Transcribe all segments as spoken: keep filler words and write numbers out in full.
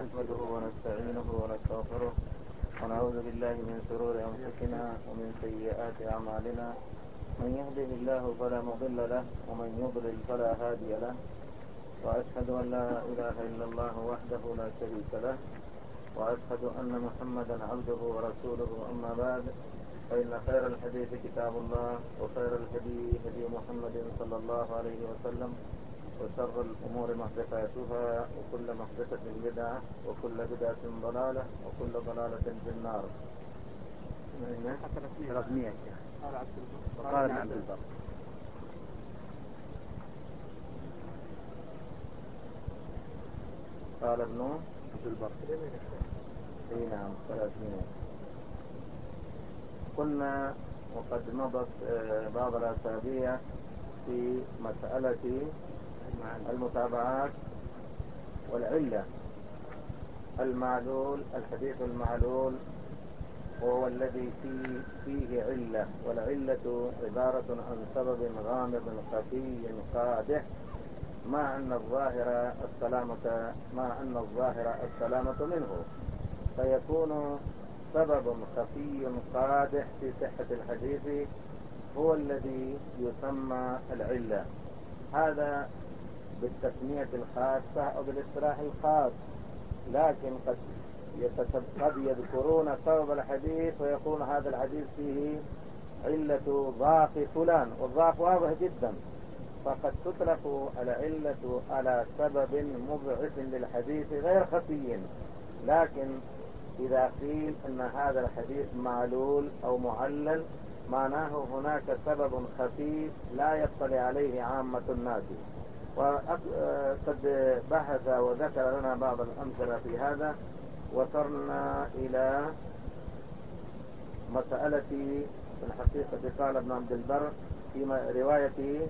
نحمده ونستعينه ونستغفره ونعوذ بالله من شرور أنفسنا ومن سيئات أعمالنا. من يهده الله فلا مضل له ومن يضلل فلا هادي له، وأشهد أن لا إله إلا الله وحده لا شريك له، وأشهد أن محمدا عبده ورسوله. أما بعد، فإن خير الحديث كتاب الله، وخير الهدي هدي محمد صلى الله عليه وسلم، وشر الأمور محدثاتها، وكل محدثة بدعة، وكل بدعة ضلالة، وكل ضلالة في النار. رسمية شيخ. وقال ابن عبد البر. قال ابن عبد البر. اي نعم ثلاثين. قلنا وقد مضت بعض الأسابيع في مسألة المتابعات والعلة. المعلول، الحديث المعلول وهو الذي فيه, فيه علة، والعلة عبارة عن سبب غامض خفي قادح، مع أن الظاهر السلامة مع أن الظاهر السلامة منه، فيكون سبب خفي قادح في صحة الحديث هو الذي يسمى العلة. هذا بالتسمية الخاصة أو بالاصطلاح الخاص، لكن قد قد يذكرون سبب الحديث ويكون هذا الحديث فيه علة ضعف فلان، والضعف واضح جدا، فقد تطلق العلة على سبب مضعف للحديث غير خفي. لكن إذا قيل أن هذا الحديث معلول أو معلل، معناه هناك سبب خفي لا يطلع عليه عامة الناس. وقد بحث وذكر لنا بعض الأمثلة في هذا. وصلنا إلى مسألة في الحقيقة قال ابن عبد البر في رواية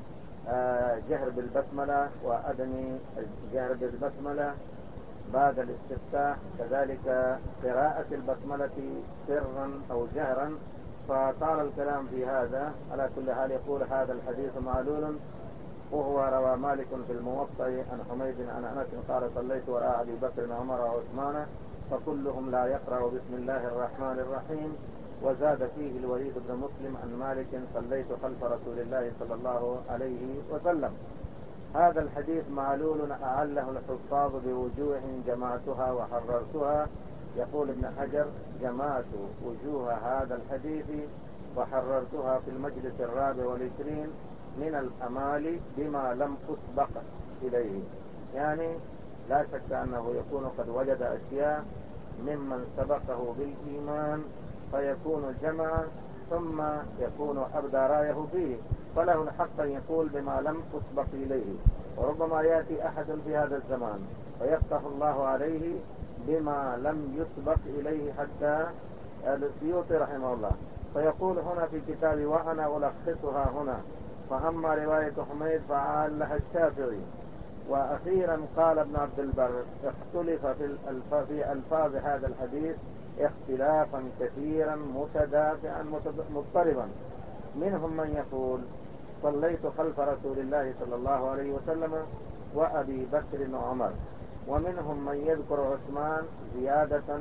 جهر بالبسملة وعدم الجهر بالبسملة بعد الاستفتاح، كذلك قراءة البسملة سرا أو جهرا، فطال الكلام في هذا. على كل حال يقول هذا الحديث معلول، وهو روى مالك في الموطأ عن حميد عن أنس قال صليت وراء أبي بكر وعمر وعثمان فكلهم لا يقرأ بسم الله الرحمن الرحيم. وزاد فيه الوليد بن مسلم عن مالك صليت خلف رسول الله صلى الله عليه وسلم. هذا الحديث معلول أعله الحفاظ بوجوه جمعتها وحررتها. يقول ابن حجر جمعت وجوه هذا الحديث وحررتها في المجلس الرابع والعشرين من الأمال بما لم أسبق إليه. يعني لا شك أنه يكون قد وجد أشياء ممن سبقه بالإيمان فيكون جمع، ثم يكون أبدى رايه فيه، فله الحق أن يقول بما لم أسبق إليه. وربما يأتي أحد في هذا الزمان فيفتح الله عليه بما لم يسبق إليه، حتى السيوطي رحمه الله فيقول هنا في كتابي وأنا ألخصها هنا. فأما رواية حميد فعلها الشافعي. وأخيرا قال ابن عبد البر اختلف في ألفاظ هذا الحديث اختلافا كثيرا متدافعا مضطربا. منهم من يقول صليت خلف رسول الله صلى الله عليه وسلم وأبي بكر وعمر، ومنهم من يذكر عثمان زيادة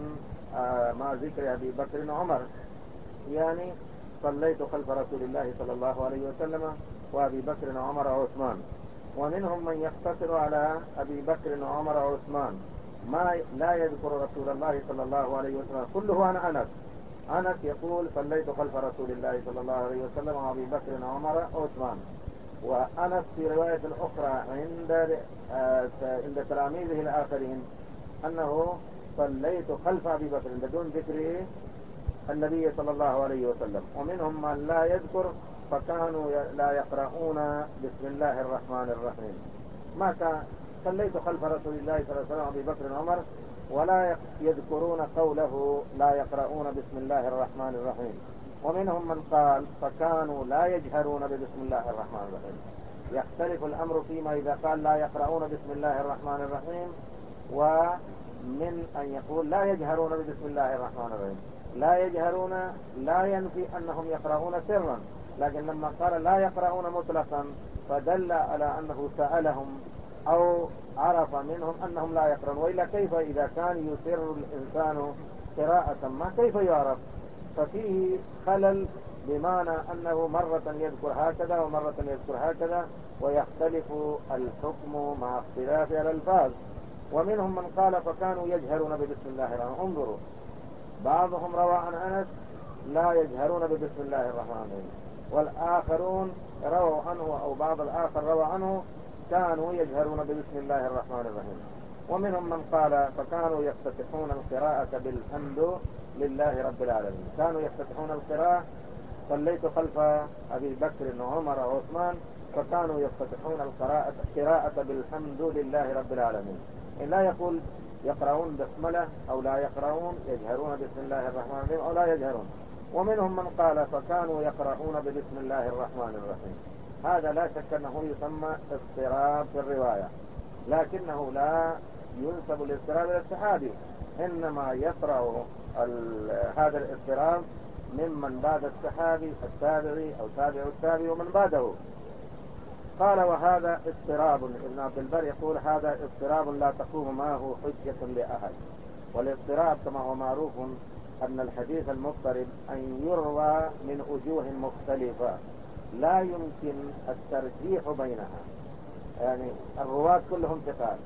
مع ذكر أبي بكر وعمر، يعني صليت خلف رسول الله صلى الله عليه وسلم وأبي بكر وعمر وعثمان. ومنهم من يقتصر على أبي بكر وعمر وعثمان، ما لا يذكر رسول الله صلى الله عليه وسلم، كله عن أنس. أنس يقول صليت خلف رسول الله صلى الله عليه وسلم وأبي بكر وعمر وعثمان. وأنس في رواية أخرى عند عند تلاميذه الآخرين أنه صليت خلف أبي بكر بدون ذكر النبي صلى الله عليه وسلم. ومنهم من لا يذكر فكانوا لا يقرؤون بسم الله الرحمن الرحيم. ما كان صليت خلف رسول الله صلى الله عليه وسلم أبي بكر وعمر، ولا يذكرون قوله لا يقرؤون بسم الله الرحمن الرحيم. ومنهم من قال فكانوا لا يجهرون ببسم الله الرحمن الرحيم. يختلف الأمر فيما إذا قال لا يقرؤون بسم الله الرحمن الرحيم، ومن أن يقول لا يجهرون ببسم الله الرحمن الرحيم. لا يجهرون لا ينفي أنهم يقرؤون سرا، لكن لما قال لا يقرؤون مطلقا فدل على أنه سألهم أو عرف منهم أنهم لا يقرأون، وإلا كيف إذا كان يسر الإنسان قراءة ما كيف يعرف؟ ففيه خلل، بمعنى أنه مرة يذكر هكذا ومرة يذكر هكذا، ويختلف الحكم مع اختلاف الألفاظ. ومنهم من قال فكانوا يجهرون ببسم الله الرحمن. انظروا، بعضهم روى عن أنس لا يجهرون ببسم الله الرحمن الرحيم، والآخرون رووا عنه أو بعض الآخر روى عنه كانوا يجهرون ببسم الله الرحمن الرحيم. ومنهم من قال فكانوا يفتتحون القراءة بالحمد لله رب العالمين. كانوا يفتتحون القراءة، صليت خلف أبي بكر وعمر وعثمان فكانوا يفتتحون القراءة قراءة بالحمد لله رب العالمين. إن لا يقول يقرؤون بسملة أو لا يقرؤون، يجهرون بسم الله الرحمن الرحيم أو لا يجهرون. ومنهم من قال فكانوا يقرؤون ببسم الله الرحمن الرحيم. هذا لا شك أنه يسمى اضطراب في الرواية، لكنه لا ينسب الاضطراب إلى الصحابي، إنما يطرأ هذا الاضطراب ممن بعد الصحابي التابعي أو تابع التابعي ومن بعده. قال وهذا اضطراب، ابن عبد البر يقول هذا اضطراب لا تقوم معه حجة لأحد. والاضطراب كما هو معروف أن الحديث المضطرب أن يروى من وجوه مختلفة لا يمكن الترجيح بينها، يعني الرواة كلهم ثقات،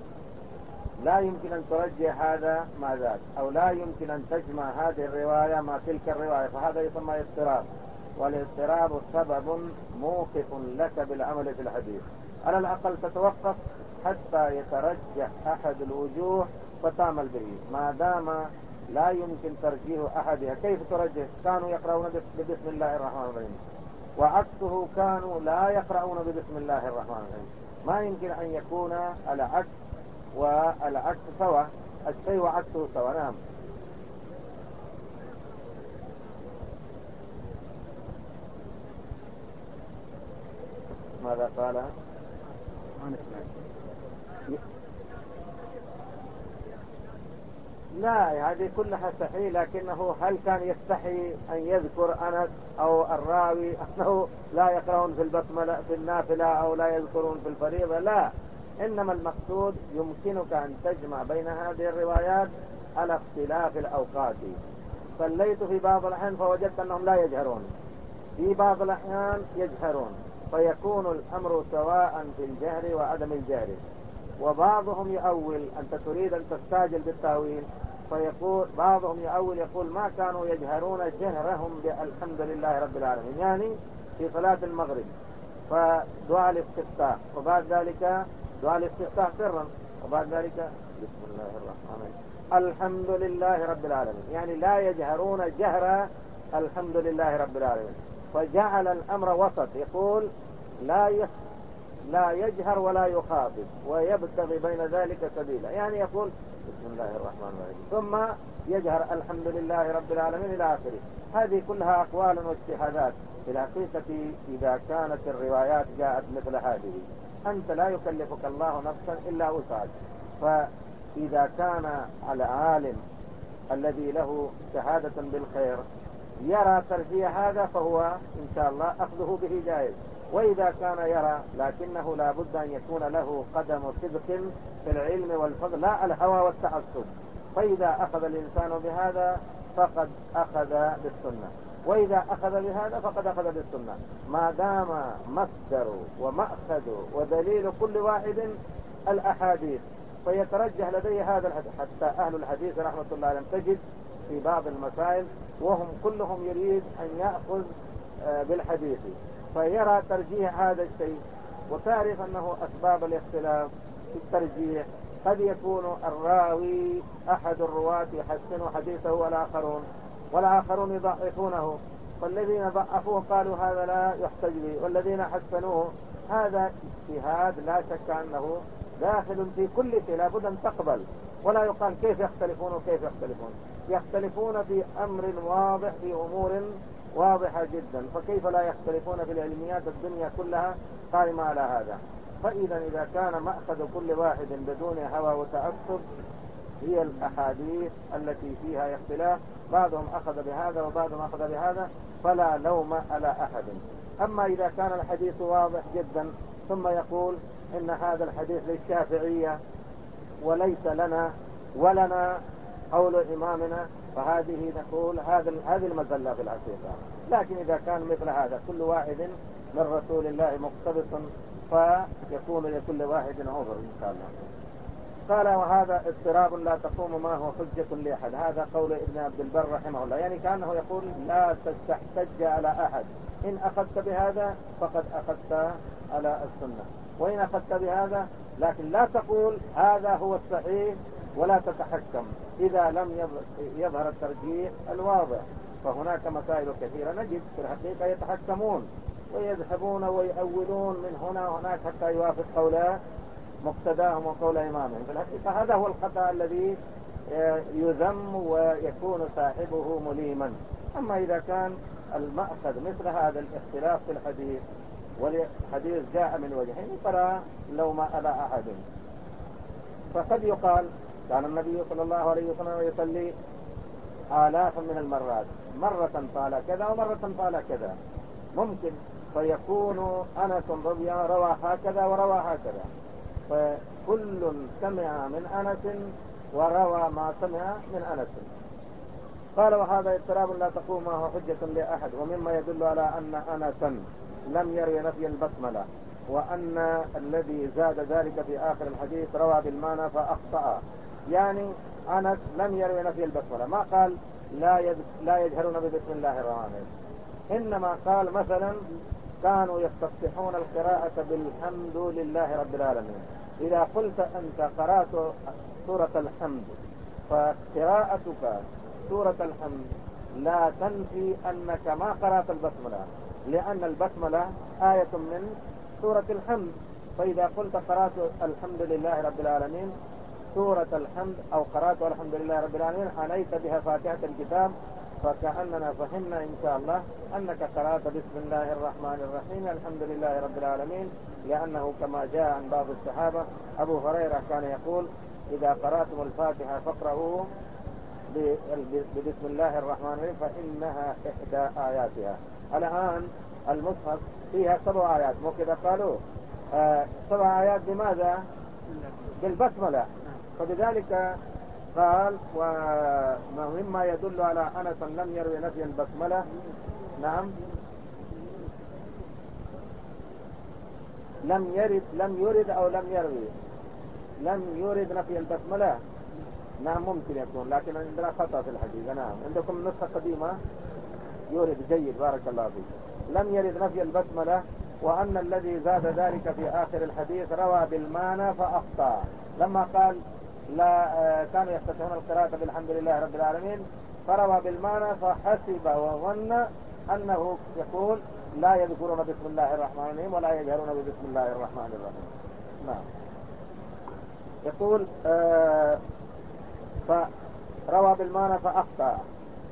لا يمكن أن ترجح هذا مع ذاك، أو لا يمكن أن تجمع هذه الرواية مع تلك الرواية، فهذا يسمى اضطراب. والاضطراب سبب موقف لك بالعمل في الحديث، على الأقل تتوقف حتى يترجح أحد الوجوه فتعمل به. ما دام لا يمكن ترجيح أحدها كيف ترجح؟ كانوا يقرؤون بسم الله الرحمن الرحيم، وعكسه كانوا لا يقرؤون بسم الله الرحمن الرحيم. ما يمكن أن يكون العكس والعكس سواء، الشيء وعكسه سواء. نعم. ماذا قال؟ لا، هذه كلها صحيح، لكنه هل كان يستحي أن يذكر أنس أو الراوي أنه لا يقرؤون في البسملة في النافلة أو لا يذكرون في الفريضة؟ لا، إنما المقصود يمكنك أن تجمع بين هذه الروايات على اختلاف الأوقات. صليت في بعض الأحيان فوجدت أنهم لا يجهرون، في بعض الأحيان يجهرون، فيكون الأمر سواء في الجهر وعدم الجهر. وبعضهم يؤول، أنت تريد أن تستعجل بالتأويل، فيقول بعضهم يؤول يقول ما كانوا يجهرون جهرهم بالحمد لله رب العالمين، يعني في صلاة المغرب فدعاء الاستفتاح، وبعد ذلك دعاء الاستفتاح سرا، وبعد ذلك بسم الله الرحمن الرحيم الحمد لله رب العالمين، يعني لا يجهرون جهر الحمد لله رب العالمين. فجعل الأمر وسط، يقول لا يخ... لا يجهر ولا يخاطب ويبتغي بين ذلك سبيلا، يعني يقول بسم الله الرحمن الرحيم ثم يجهر الحمد لله رب العالمين إلى آخره. هذه كلها أقوال واجتهادات. في الحقيقة إذا كانت الروايات جاءت مثل هذه، أنت لا يكلفك الله نفسا إلا وسعك. فإذا كان العالم الذي له شهادة بالخير يرى ترجيح هذا فهو إن شاء الله أخذه به جائز، وإذا كان يرى لكنه لا بد أن يكون له قدم صدق في العلم والفضل، لا الهوى والتعصب. فإذا أخذ الإنسان بهذا فقد أخذ بالسنة، وإذا أخذ بهذا فقد أخذ بالسنة، ما دام مصدر ومأخذ ودليل كل واحد الأحاديث، فيترجح لديه هذا الحديث. حتى أهل الحديث رحمة الله عليهم تجد في بعض المسائل وهم كلهم يريد أن يأخذ بالحديث، فيرى ترجيح هذا الشيء. وتعرف أنه أسباب الاختلاف في الترجيح قد يكون الراوي أحد الرواة يحسن حديثه والآخرون والآخرون يضعفونه، فالذين ضعفوه قالوا هذا لا يحتج به، والذين حسنوه. هذا اجتهاد لا شك أنه داخل في كل شيء، لا بد أن تقبل، ولا يقال كيف يختلفون وكيف يختلفون. يختلفون في أمر واضح، في أمور واضحة جدا، فكيف لا يختلفون في العلميات؟ الدنيا كلها قائمة على هذا. فإذا إذا كان مأخذ كل واحد بدون هوى وتعصب هي الأحاديث التي فيها اختلاف، بعضهم أخذ بهذا وبعضهم أخذ بهذا، فلا لوم على أحد. أما إذا كان الحديث واضح جدا ثم يقول إن هذا الحديث للشافعية وليس لنا ولنا قول إمامنا، فهذه نقول هذا هذه المزلة في الحقيقة. لكن إذا كان مثل هذا كل واحد من رسول الله مقتبس فيكون لكل واحد عذر إن شاء الله. قال وهذا اضطراب لا تقوم ما هو حجة لأحد. هذا قول ابن عبد البر رحمه الله، يعني كأنه يقول لا تحتج على أحد، إن أخذت بهذا فقد أخذت على السنة، وإن أخذت بهذا، لكن لا تقول هذا هو الصحيح ولا تتحكم إذا لم يظهر الترجيح الواضح. فهناك مسائل كثيرة نجد في الحقيقة يتحكمون ويذهبون ويؤولون من هنا وهناك حتى يوافق قولا مقتداهم وقول إمامهم. في الحقيقة هذا هو الخطأ الذي يذم ويكون صاحبه مليما. أما إذا كان المأخذ مثل هذا الاختلاف في الحديث والحديث جاء من وجهين فلا لوم على أحد. فقد يقال كان النبي صلى الله عليه وسلم يصلي آلاف من المرات، مرة قال كذا ومرة قال كذا، ممكن فيكون أنس رضي الله روى هكذا وروى هكذا، فكل سمع من أنس وروى ما سمع من أنس. قال وهذا اضطراب لا تقوم معه حجة لأحد، ومما يدل على أن أنسا لم يروي نفي البسملة، وأن الذي زاد ذلك في آخر الحديث روى بالمعنى فأخطأ. يعني أنس لم يروي نفي البسملة، ما قال لا لا يجهرون ببسم الله الرحمن الرحيم، إنما قال مثلا كانوا يستفتحون القراءة بالحمد لله رب العالمين. إذا قلت أنت قرأت سورة الحمد فقراءتك سورة الحمد لا تنفي أنك ما قرأت البسملة، لأن البسملة آية من سورة الحمد. فإذا قلت قرأت الحمد لله رب العالمين سورة الحمد أو قرأت الحمد لله رب العالمين عنيت بها فاتحة الكتاب، فكأننا فهمنا إن شاء الله أنك قرأت بسم الله الرحمن الرحيم الحمد لله رب العالمين، لأنه كما جاء عن بعض الصحابة أبو هريرة كان يقول إذا قرأتم الفاتحة فاقرأوه بسم الله الرحمن الرحيم فإنها إحدى آياتها. الآن المصحف فيها سبع آيات، مو كذا قالوا آه سبع آيات بماذا؟ بالبسملة. فبذلك قال ومما يدل على أنس لم يروي نفي البسملة. نعم لم يرد لم يرد أو لم يروي لم يرد نفي البسملة. نعم ممكن يكون، لكن عندنا خطأ في الحديث. نعم عندكم نسخة قديمة يرد، جيد بارك الله فيك. لم يرد نفي البسملة، وأن الذي زاد ذلك في آخر الحديث روى بالمعنى فأخطأ. لما قال لا كانوا يفتتحون القراءة بالحمد لله رب العالمين فروى بالمعنى فحسب وظن أنه يقول لا يذكرون بسم الله الرحمن الرحيم ولا يجهرون بسم الله الرحمن الرحيم. نعم يقول آه فروى بالمعنى فأخطأ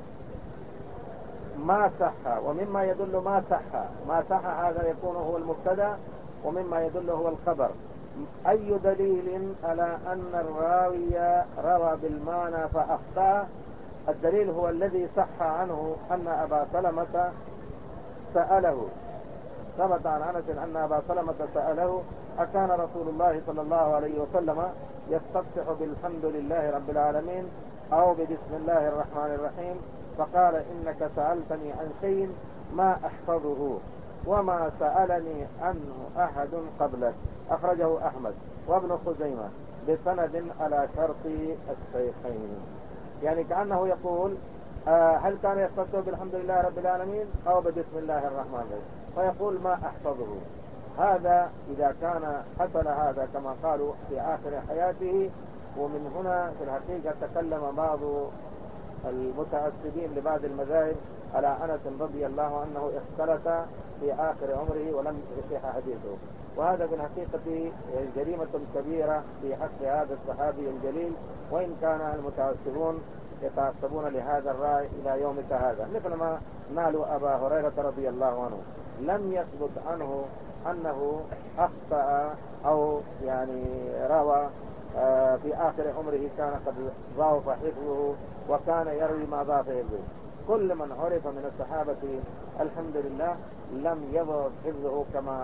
ما صح. ومما يدل ما صح ما صح هذا يكون هو المبتدا، ومما يدل هو الخبر. أي دليل على أن الراوي روى بالمعنى فأخطأ؟ الدليل هو الذي صح عنه أن أبا سلمة سأله، ثبت عن أنس أن أبا سلمة سأله أكان رسول الله صلى الله عليه وسلم يستفتح بالحمد لله رب العالمين أو ببسم الله الرحمن الرحيم؟ فقال إنك سألتني عن شيء ما أحفظه وما سألني عنه أحد قبلك. أخرجه أحمد وابن خزيمة بسند على شرط الشيخين. يعني كأنه يقول آه هل كان يستفتح بالحمد لله رب العالمين أو ببسم الله الرحمن الرحيم؟ فيقول ما أحفظه. هذا إذا كان حصل هذا كما قالوا في آخر حياته. ومن هنا في الحقيقة تكلم بعض المتعصبين لبعض المذاهب على أنس رضي الله عنه اختلط في آخر عمره ولم يصح حديثه، وهذا في الحقيقة جريمة كبيرة في حق هذا الصحابي الجليل، وإن كان المتعصبون يتعصبون لهذا الرأي إلى يومك هذا، مثل ما نالوا أبا هريرة رضي الله عنه لم يثبت عنه أنه أخطأ أو يعني روى في آخر عمره كان قد ضعف حفظه وكان يروي ما ضعف حفظه. كل من عرف من الصحابة الحمد لله لم يضعف حفظه كما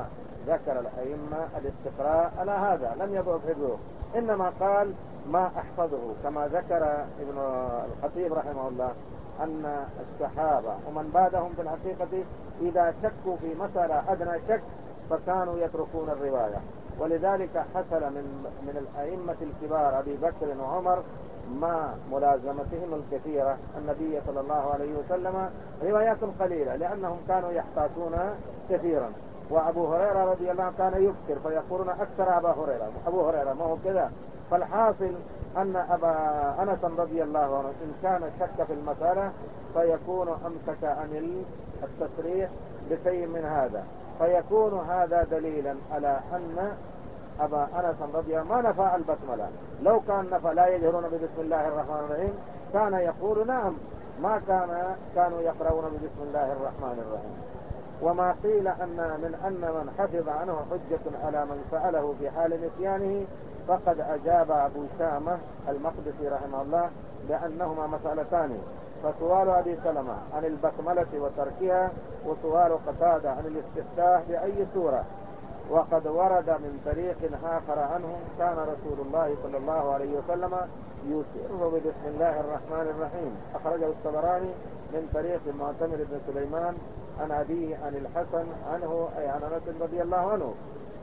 ذكر الأئمة الاستقراء على هذا، لم يضعف حفظه، إنما قال ما أحفظه، كما ذكر ابن الخطيب رحمه الله أن الصحابة ومن بعدهم في الحقيقة إذا شكوا في مسألة أدنى شك فكانوا يتركون الرواية، ولذلك حصل من من الأئمة الكبار أبي بكر وعمر ما ملازمتهم الكثيرة النبي صلى الله عليه وسلم روايات قليلة، لأنهم كانوا يحتاطون كثيرا. وأبو هريرة رضي الله عنه كان يكثر فيقولون أكثر أبا هريرة أبو هريرة ما هو كذا. فالحاصل أن أبا أنس رضي الله عنه إن كان شك في المسألة فيكون أمسك عن التصريح بشيء من هذا، فيكون هذا دليلا على أن أبا أنس رضي الله ما نفى البسملة. لو كان نفى لا يجهرون ببسم الله الرحمن الرحيم كان يقول نعم، ما كان كانوا يقرؤون ببسم الله الرحمن الرحيم. وما قيل أن من أن من حفظ عنه حجة على من سأله في حال نسيانه فقد أجاب أبو شامة المقدسي رحمه الله بأنهما مسألتان، فسؤال أبي سلمة عن البسملة وتركها، وسؤال قتادة عن الاستفتاح بأي سورة. وقد ورد من طريق آخر عنه كان رسول الله صلى الله عليه وسلم يسر ببسم الله الرحمن الرحيم، أخرجه الطبراني من طريق معتمر بن سليمان عن أبيه عن الحسن عنه أي عن أنس رضي الله عنه،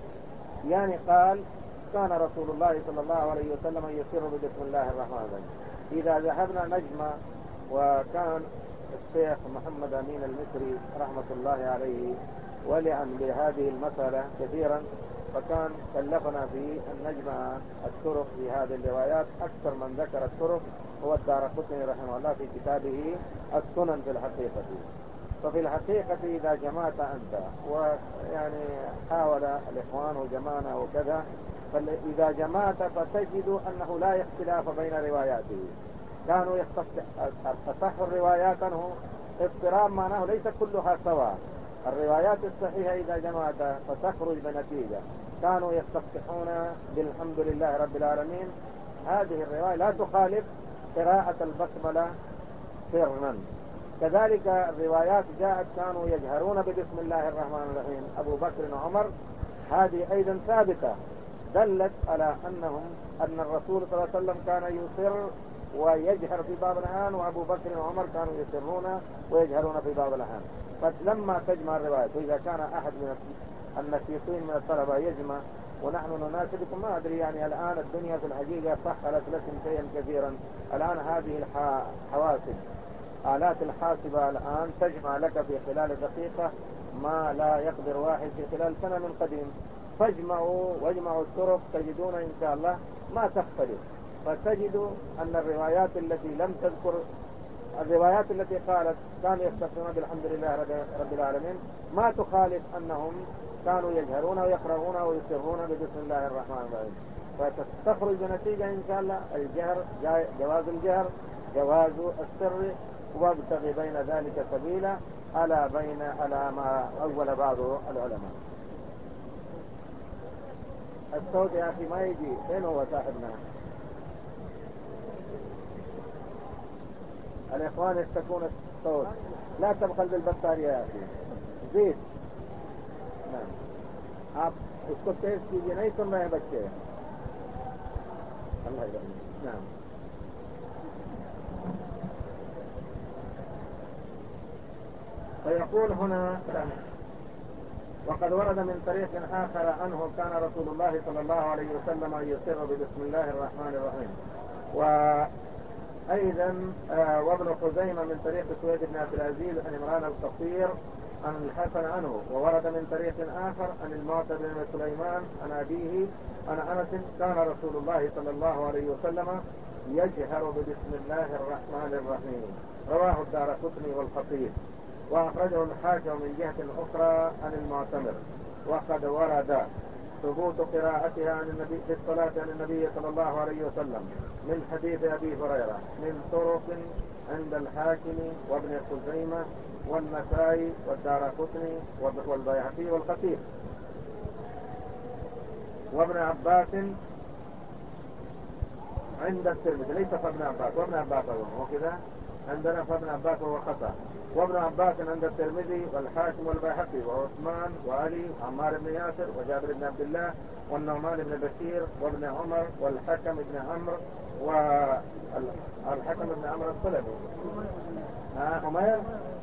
يعني قال كان رسول الله صلى الله عليه وسلم يسر ببسم الله الرحمن الرحيم. إذا ذهبنا نجمع، وكان الشيخ محمد أمين المصري رحمة الله عليه ولعن بهذه المسألة كثيرا، فكان كلفنا في أن نجمع الطرق في هذه الروايات. أكثر من ذكر الطرق هو الدارقطني رحمه الله في كتابه السنن في الحقيقة. ففي الحقيقة إذا جمعت أنت ويعني حاول الإخوان وجمعنا وكذا، فإذا جمعت فتجد أنه لا اختلاف بين رواياته. كانوا يصح الروايات عنه اضطراب، معناه ليس كلها سواء. الروايات الصحيحة إذا جمعت فتخرج بنتيجة. كانوا يستفتحون بالحمد لله رب العالمين، هذه الرواية لا تخالف قراءة البسملة سرا. كذلك الروايات جاءت كانوا يجهرون ببسم الله الرحمن الرحيم أبو بكر وعمر، هذه أيضا ثابتة دلت على أنهم أن الرسول صلى الله عليه وسلم كان يسر ويجهر في بعض الأحيان، وأبو بكر وعمر كانوا يسرون ويجهرون في بعض الأحيان. فلما تجمع الروايات، وإذا كان أحد من النشيطين من الطلبة يجمع ونحن نناسبكم، ما أدري يعني الآن الدنيا في الحقيقة سهلت لكم شيئا كثيرا. الآن هذه الحواسب آلات الحاسبة الآن تجمع لك في خلال دقيقة ما لا يقدر واحد في خلال سنة من قديم. فاجمعوا واجمعوا الطرق تجدون إن شاء الله ما تختلف. فتجدوا أن الروايات التي لم تذكر، الروايات التي قالت كانوا يستفتحون بالحمد لله رب العالمين ما تخالف أنهم كانوا يجهرون ويقرؤون ويسرون ببسم الله الرحمن الرحيم. فتخرج بنتيجة إن شاء الله الجهر، جواز الجهر، جواز السر، وابتغي بين ذلك سبيلا على بين على ما أول بعض العلماء. الصوت يا أخي ما يجي، فين هو صاحبنا؟ الإخوان يشتكون الصوت، لا تبخل بالبطارية يا أخي، زيد. نعم आप उसको तेज कीजिए, नहीं सुन रहे हैं बच्चे. अल्लाह نعم. فيقول هنا وقد ورد من طريق آخر عنه كان رسول الله صلى الله عليه وسلم يسر ببسم الله الرحمن الرحيم. وأيضا وابن خزيمة من طريق سويد بن عبد العزيز عن عمران القصير عن الحسن عنه. وورد من طريق آخر عن المعتمر بن سليمان عن أبيه عن أنس كان رسول الله صلى الله عليه وسلم يجهر ببسم الله الرحمن الرحيم. رواه الدارقطني والخطيب، وأخرجه الحاكم من جهة أخرى عن المعتمر. وقد ورد ثبوت قراءتها عن النبي في الصلاة عن النبي صلى الله عليه وسلم من حديث أبي هريرة من طرق عند الحاكم وابن خزيمة والنسائي والدارقطني والبيهقي والخطيب. وابن عباس عند الترمذي، ليس فابن عباس، وابن عباس هو كذا عندنا، فابن عباس هو خطأ. وابن عباس عند الترمذي والحاكم والبيهقي وعثمان وعلي وعمار بن ياسر وجابر بن عبد الله والنعمان بن بشير وابن عمر والحكم بن عمرو والحكم بن عمرو السلمي ها عمير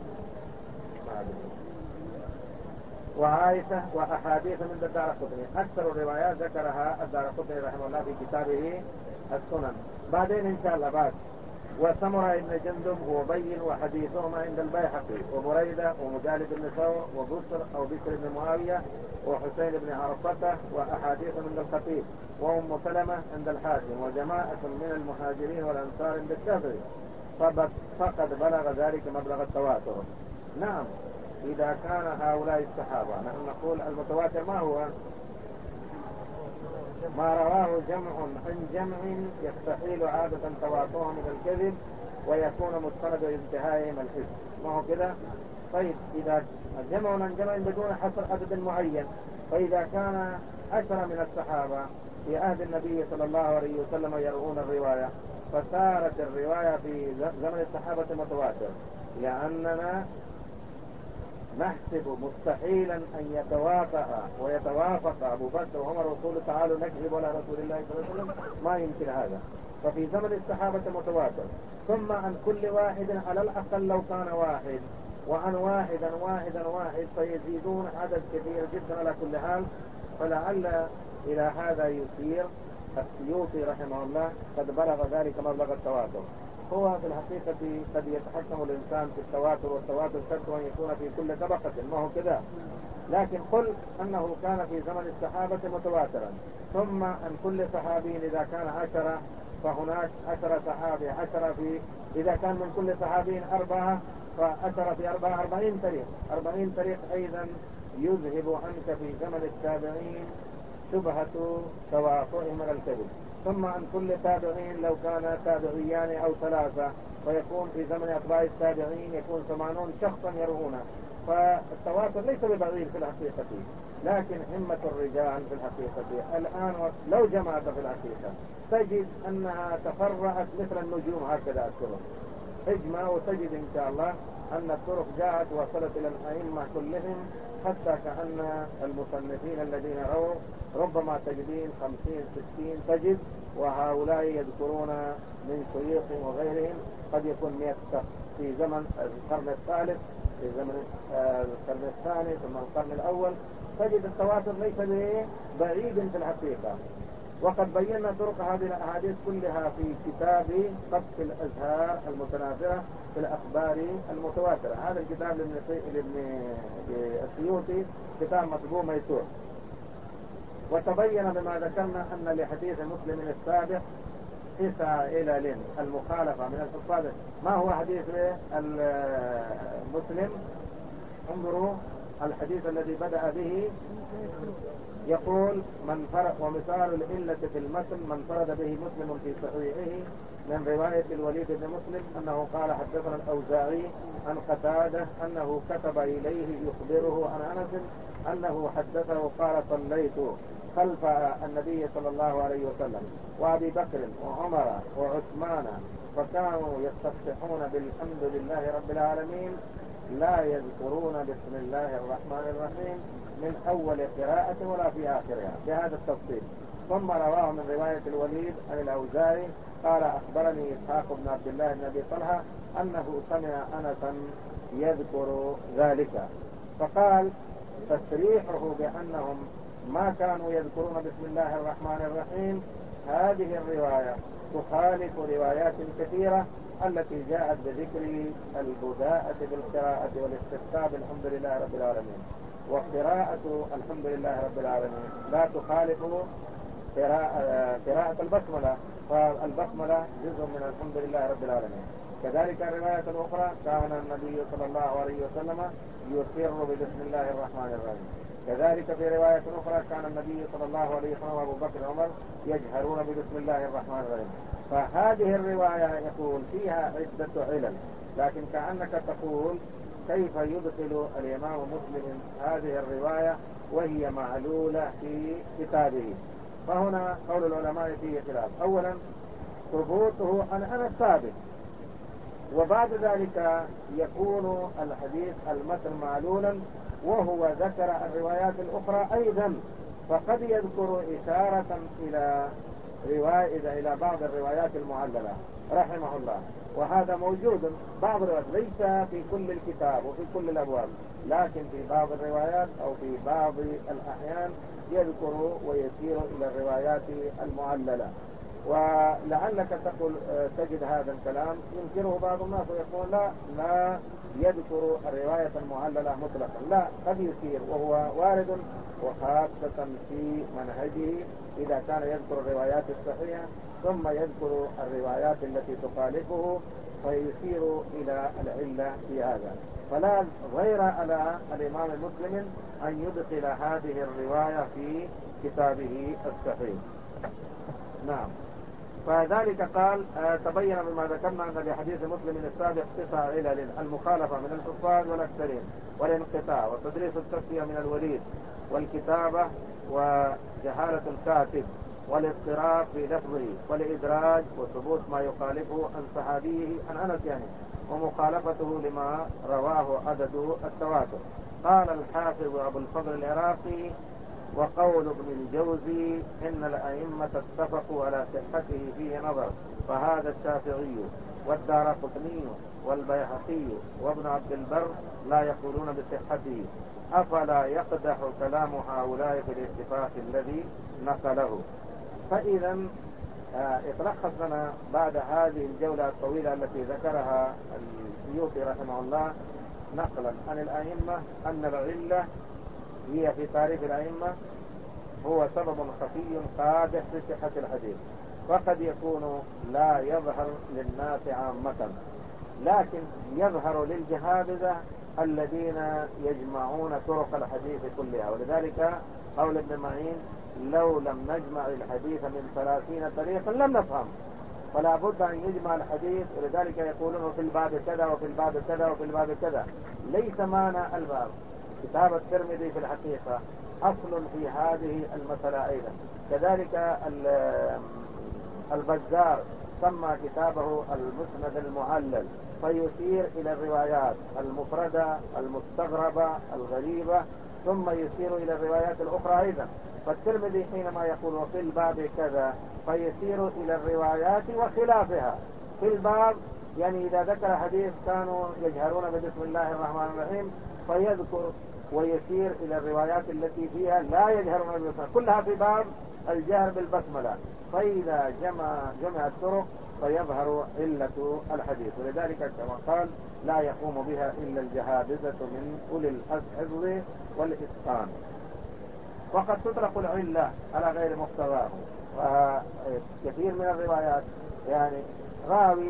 وعائشة وأحاديث من الدارقطني. أكثر الروايات ذكرها الدارقطني رحمه الله في كتابه السنن. بعدين إن شاء الله بعد وسمرة بن جندب وبين وحديثهما عند البيهقي وبريدة ومجالد بن ثور وبصر أو بشر بن معاوية وحسين بن عرفة وأحاديث من الخطيب وأم سلمة عند الحاكم وجماعة من المهاجرين والأنصار عند الشافعي فقد بلغ ذلك مبلغ التواتر. نعم إذا كان هؤلاء الصحابة، نحن نقول المتواتر ما هو؟ ما رواه جمع عن جمع يستحيل عادة تواترهم من الكذب ويكون مستند انتهائهم الحس، ما هو كده؟ طيب إذا جمع عن جمع بدون حصر عدد معين، فإذا كان عشرة من الصحابة في عهد النبي صلى الله عليه وسلم يروون الرواية فصارت الرواية في زمن الصحابة متواتر، لأننا نحسب مستحيلا أن يتوافق ويتوافق أبو بكر وعمر ويقولوا تعالوا نكذب على رسول الله صلى الله عليه وسلم، ما يمكن هذا. ففي زمن الصحابة متواتر، ثم عن كل واحد على الأقل لو كان واحد، وعن واحدا واحدا واحد فيزيدون عدد كبير جدا على كل حال. فلعل إلى هذا يشير السيوطي رحمه الله قد بلغ ذلك مبلغ التواتر. هو في الحقيقة قد يتحكم الإنسان في التواتر، والتواتر شرط أن يكون في كل طبقة، ما هو كذا، لكن قل أنه كان في زمن الصحابة متواترا، ثم عن كل صحابي إذا كان عشرة فهناك عشرة صحابي عشرة في، إذا كان من كل صحابين أربعة فعشرة في أربعة أربعين طريق، أربعين طريق أيضا يذهب عنك في زمن التابعين شبهة توافقهم على الكذب. ثم عن كل تابعين لو كان تابعيان أو ثلاثة فيكون في زمن أتباع التابعين يكون ثمانون شخصا يروونه. فالتواتر ليس ببعيد في الحقيقة، لكن همة الرجال في الحقيقة الآن لو جمعت في الحقيقة تجد أنها تفرعت مثل النجوم هكذا الطرق، اجمع وتجد إن شاء الله أن الطرق جاءت وصلت إلى الأئمة كلهم، حتى كأن المصنفين الذين رووا ربما تجدين خمسين ستين تجد، وهؤلاء يذكرون من شيوخ وغيرهم قد يكون مئة شخص في زمن القرن الثالث، في زمن القرن الثاني، ثم القرن الأول. تجد التواتر ليس بعيد في الحقيقة. وقد بينا طرق هذه الأحاديث كلها في كتاب قطف الأزهار المتناثرة في الأخبار المتواترة. هذا الكتاب لابن السيوطي كتاب مطبوع ميسور. وتبين بما ذكرنا أن لحديث مسلم السابق تسع علل المخالفة من الحفاظ. ما هو حديث المسلم؟ انظروا الحديث الذي بدأ به يقول من فرق، ومثال العلة في المتن من فرد به مسلم في صحيحه من رواية الوليد بن مسلم أنه قال حدثنا الأوزاعي عن قتادة أنه كتب إليه يخبره عن أنس أنه حدثه قال صليت خلف النبي صلى الله عليه وسلم وأبي بكر وعمر وعثمان فكانوا يستفتحون بالحمد لله رب العالمين لا يذكرون بسم الله الرحمن الرحيم من أول قراءة ولا في آخرها بهذا التفصيل. ثم رواه من رواية الوليد عن الأوزاعي قال أخبرني إسحاق بن عبد الله بن أبي طلحة أنه سمع أنسا يذكر ذلك، فقال تصريحه بأنهم ما كانوا يذكرون بسم الله الرحمن الرحيم هذه الرواية تخالف روايات كثيرة التي جاءت بذكر البداءة بالقراءة والاستفتاء بالحمد لله رب العالمين. وقراءة الحمد لله رب العالمين لا تخالف قراءة, قراءة البسملة، فالبسملة جزء من الحمد لله رب العالمين. كذلك الرواية الأخرى كان النبي صلى الله عليه وسلم يسر ببسم الله الرحمن الرحيم. كذلك في رواية أخرى كان النبي صلى الله عليه وسلم وأبو بكر وعمر يجهرون ببسم الله الرحمن الرحيم. فهذه الرواية يقول فيها عدة علل، لكن كأنك تقول كيف يدخل الإمام مسلم هذه الرواية وهي معلولة في كتابه؟ فهنا قول العلماء فيه خلاف. أولا ثبوته عن أنس ثابت، وبعد ذلك يكون الحديث المتن معلولا وهو ذكر الروايات الأخرى أيضا، فقد يذكر إشارة إلى رواية إلى بعض الروايات المعللة رحمه الله، وهذا موجود بعض الروايات، ليس في كل الكتاب وفي كل الأبواب، لكن في بعض الروايات أو في بعض الأحيان يذكر ويسير إلى الروايات المعللة. ولعلك تقول تجد هذا الكلام ينكره بعض الناس ويقول لا لا يذكر الرواية المعللة مطلقا، لا، قد يسير وهو وارد، وخاصة في منهجه إذا كان يذكر الروايات الصحيحة ثم يذكر الروايات التي تخالفه فيسير إلى العلة في هذا. فلا غير على الإمام مسلم أن يدخل هذه الرواية في كتابه الصحيح. نعم. فذلك قال آه تبين مما ذكرنا أن لحديث مسلم السابق تسع علل: المخالفة من الحفاظ والأكثرين، والانقطاع، وتدريس التسوية من الوليد، والكتابة وجهالة الكاتب، والاضطراب في لفظه، والإدراج، وثبوت ما يخالفه عن صحابيه عن أنس يعني، ومخالفته لما رواه عدد التواتر. قال الحافظ أبو الفضل العراقي: وقول ابن الجوزي إن الأئمة اتفقوا على صحته فيه نظر، فهذا الشافعي والدارقطني والبيهقي وابن عبد البر لا يقولون بصحته، أفلا يقدح كلام هؤلاء في الاتفاق الذي نقله. فإذا اتلخص لنا بعد هذه الجولة الطويلة التي ذكرها السيوطي رحمه الله نقلا عن الأئمة أن العلة هي في تعريف الأئمة هو سبب خفي قادح في صحة الحديث، وقد يكون لا يظهر للناس عامة، لكن يظهر للجهابذة الذين يجمعون طرق الحديث كلها. ولذلك قول ابن معين: لو لم نجمع الحديث من ثلاثين طريقا لم نفهم، فلا بد أن يجمع الحديث. ولذلك يقولون في الباب كذا وفي الباب كذا وفي الباب كذا، ليس معنى الباب. كتاب الترمذي في الحقيقة أصل في هذه المسألة أيضا، كذلك البزار سمى كتابه المسند المعلل، فيشير إلى الروايات المفردة المستغربة الغريبة ثم يشير إلى الروايات الأخرى أيضا. فالترمذي حينما يقول وفي الباب كذا فيشير إلى الروايات وخلافها في الباب، يعني إذا ذكر حديث كانوا يجهرون بسم الله الرحمن الرحيم فيذكر ويشير إلى الروايات التي فيها لا يجهرون بالبسملة، كلها في باب الجهر بالبسملة. فإذا جمع جمع الطرق فيظهر علة الحديث. ولذلك كما قال: لا يقوم بها إلا الجهابذة من أولي الحفظ والإتقان. وقد تطلق العلة على غير مقتضاه، وكثير من الروايات يعني راوي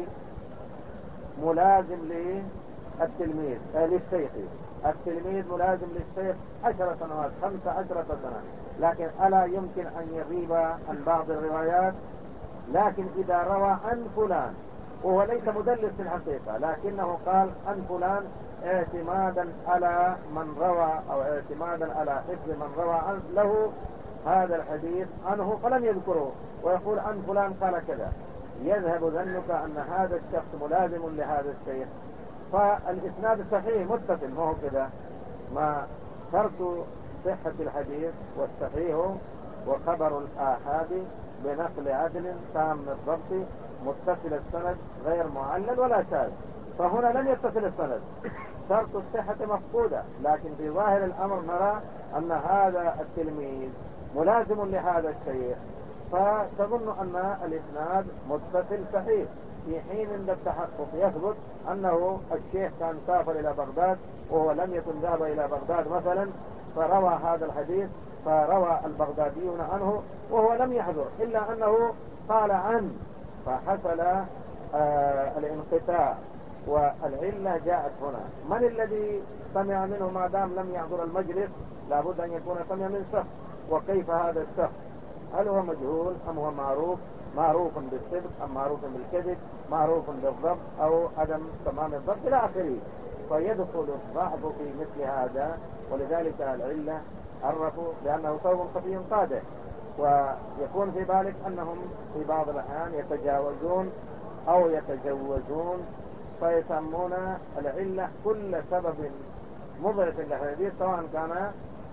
ملازم للتلميذ آه للشيخ، التلميذ ملازم للشيخ عشر سنوات خمسة عشرة سنة، لكن ألا يمكن أن يغيب عن بعض الروايات. لكن إذا روى عن فلان وهو ليس مدلس في الحقيقة، لكنه قال عن فلان اعتمادا على من روى أو اعتمادا على حفظ من روى عن له هذا الحديث عنه فلم يذكره، ويقول عن فلان قال كذا، يذهب ظنك أن هذا الشخص ملازم لهذا الشيخ، فالإسناد الصحيح متصل، ما هو كذا. ما شرط صحة الحديث والصحيح وخبر الآحاد بنقل عدل تام الضبط متصل السند غير معلل ولا شاذ، فهنا لم يتصل السند، شرط الصحة مفقودة. لكن في ظاهر الأمر نرى أن هذا التلميذ ملازم لهذا الشيخ، فتظن أن الإسناد متصل صحيح، في حين عند التحقق يثبت أنه الشيخ كان سافر إلى بغداد وهو لم يكن ذهب إلى بغداد مثلا فروى هذا الحديث، فروى البغداديون عنه وهو لم يحضر، إلا أنه قال عنه، فحصل آه الانقطاع والعلة جاءت هنا. من الذي سمع منه ما دام لم يحضر المجلس؟ لابد أن يكون سمع من شخص، وكيف هذا الشخص؟ هل هو مجهول أم هو معروف؟ معروف بالصدق أم معروف بالكذب؟ معروف بالضبط أو عدم تمام الضبط إلى آخره. فيدخل الضعف في مثل هذا، ولذلك العلة عرفوا لأنه ثوب خفي قادح. ويكون في ذلك أنهم في بعض الأحيان يتجاوزون أو يتجوزون فيسمون العلة كل سبب مضعف للحديث سواء كان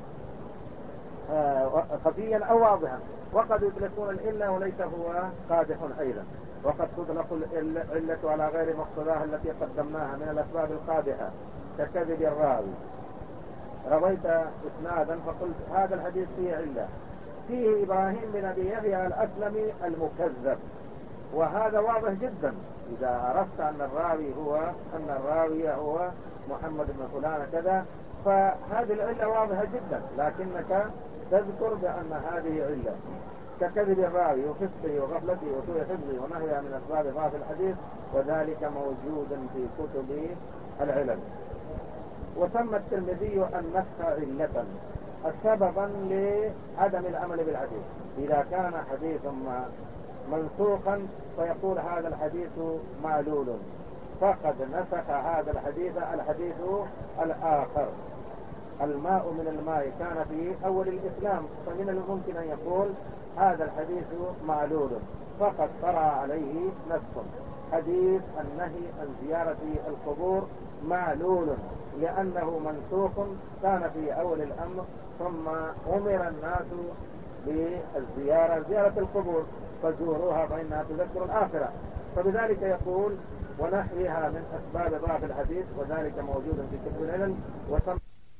خفيا أو واضحا. وقد يطلقون العلة وليس هو قادح أيضا، وقد تطلق العلة على غير مقتضاها التي قدمناها من الأسباب القادحة ككذب الراوي. رويت إسنادا فقلت هذا الحديث فيه علة، فيه إبراهيم بن أبي يحيى الأسلمي المكذب، وهذا واضح جدا إذا عرفت أن الراوي هو أن الراوي هو محمد بن فلان كذا، فهذه العلة واضحة جدا، لكنك تذكر بأن هذه علة ككذب الراوي وفسقه وغفلته وسوء حفظه ونحوها من أسباب ضعف الحديث، وذلك موجود في كتب العلل. وسمى الترمذي النسخ علة سببا لعدم العمل بالحديث. إذا كان حديث منسوخا فيقول هذا الحديث معلول، فقد نسخ هذا الحديث الحديث الآخر. الماء من الماء كان في أول الإسلام، فمن الممكن أن يقول هذا الحديث معلول، فقد طرأ عليه نسخ. حديث النهي عن زيارة القبور معلول لأنه منسوخ كان في أول الأمر، ثم أمر الناس بالزيارة زيارة القبور فزوروها فإنها تذكر الآخرة، فبذلك يقول ونحوها من أسباب ضعف الحديث، وذلك موجود في كتب العلل. وسمى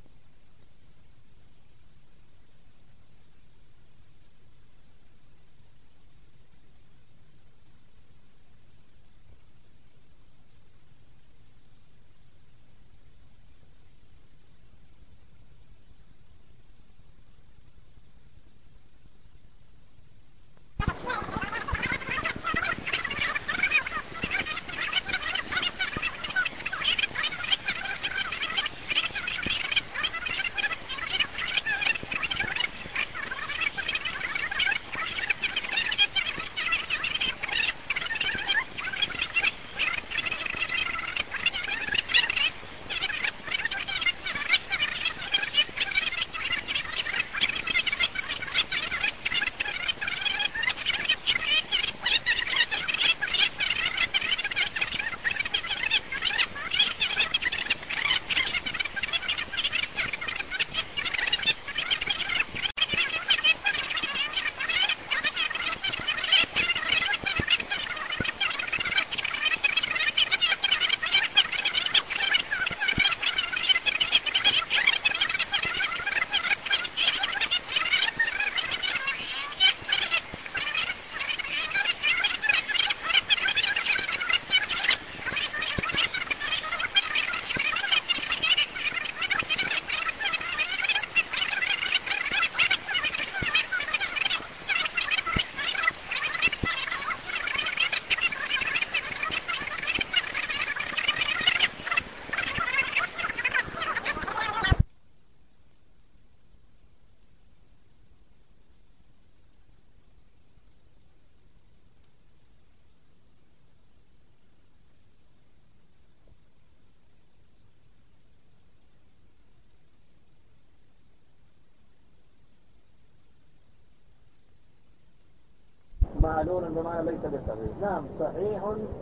معلول بمعنى ليس بالصحيح. نعم صحيح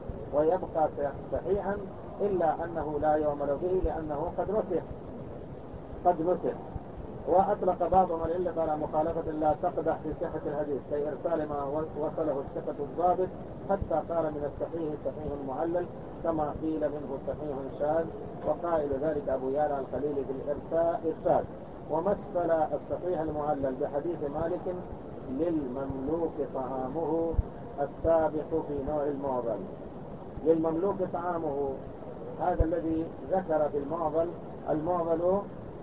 ويبقى صحيحا، إلا أنه لا يعمل به لأنه قد نسخ قد نسخ وأطلق بعضهم العلة على مخالفة لا تقدح في صحة الحديث كإرسال ما وصله الثقة الضابط، حتى قال من الصحيح صحيح معلل كما قيل منه صحيح شاذ، وقائل ذلك أبو يالا الخليلي بالإرسال. ومثل الصحيح المعلل بحديث مالك للمملوك طعامه السابق في نوع المعضل. للمملوك طعامه هذا الذي ذكر في المعضل. المعضل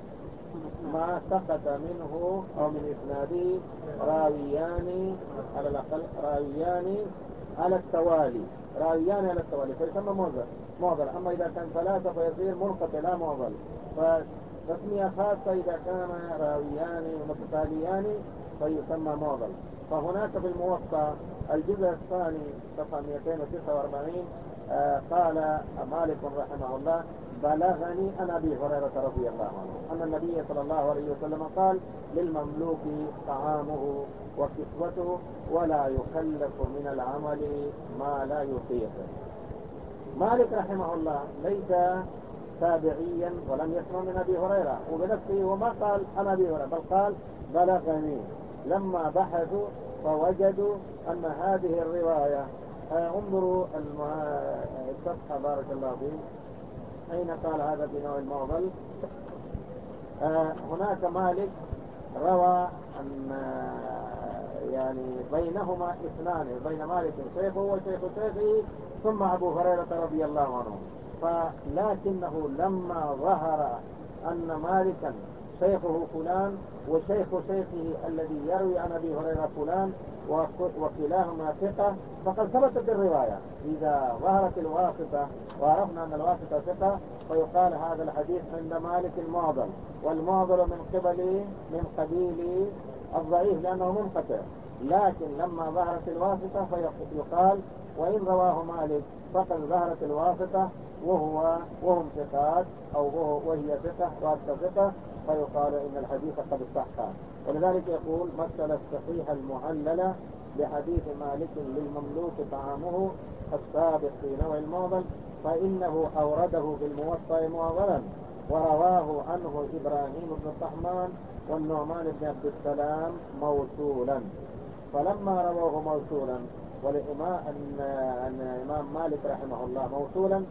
ما سقط منه أو من إسناده راويان على الأقل راويان على التوالي راويان على التوالي فيسمى معضل. معضل. أما إذا كان ثلاثة فيصير منقطع لا معضل، فتسمية خاصة إذا كان راويان متتاليان فيسمى معضل. فهناك في الموطأ الجزء الثاني صفحة مئتين وتسعة وأربعين آه قال مالك رحمه الله بلغني أن أبي هريرة رضي الله عنه أن النبي صلى الله عليه وسلم قال للمملوك طعامه وكسوته ولا يكلف من العمل ما لا يطيق. مالك رحمه الله ليس تابعيا ولم يسمع من أبي هريرة، وبنفسه وما قال أنا أبي هريرة، بل قال بلغني. لما بحثوا فوجدوا أن هذه الرواية، آه انظروا الصفحة بارك الله فيك، أين قال هذا في نوع المعضل؟ آه هناك مالك روى أن آه يعني بينهما اثنان، بين مالك شيخه وشيخ شيخه ثم أبو هريرة رضي الله عنه، فلكنه لما ظهر أن مالكا شيخه فلان وشيخ شيخه الذي يروي عن أبي هريرة فلان وكلاهما ثقة، فقد ثبتت الرواية. إذا ظهرت الواسطة وعرفنا أن الواسطة ثقة فيقال هذا الحديث عند مالك معضل، والمعضل من قبل من قبيل الضعيف لأنه منقطع. لكن لما ظهرت الواسطة فيقال وإن رواه مالك فقد ظهرت الواسطة وهو وهم ثقات أو وهي ثقة واسطة ثقة، فيقال إن الحديث قد صح. ولذلك يقول مثل الصحيح المعلل بحديث مالك للمملوك طعامه السابق في نوع المعضل، فإنه أورده في الموطأ معضلا ورواه عنه إبراهيم بن الطحمان والنعمان بن عبد السلام موصولا. فلما رواه موصولا والإمام أن الإمام مالك رحمه الله موصولا،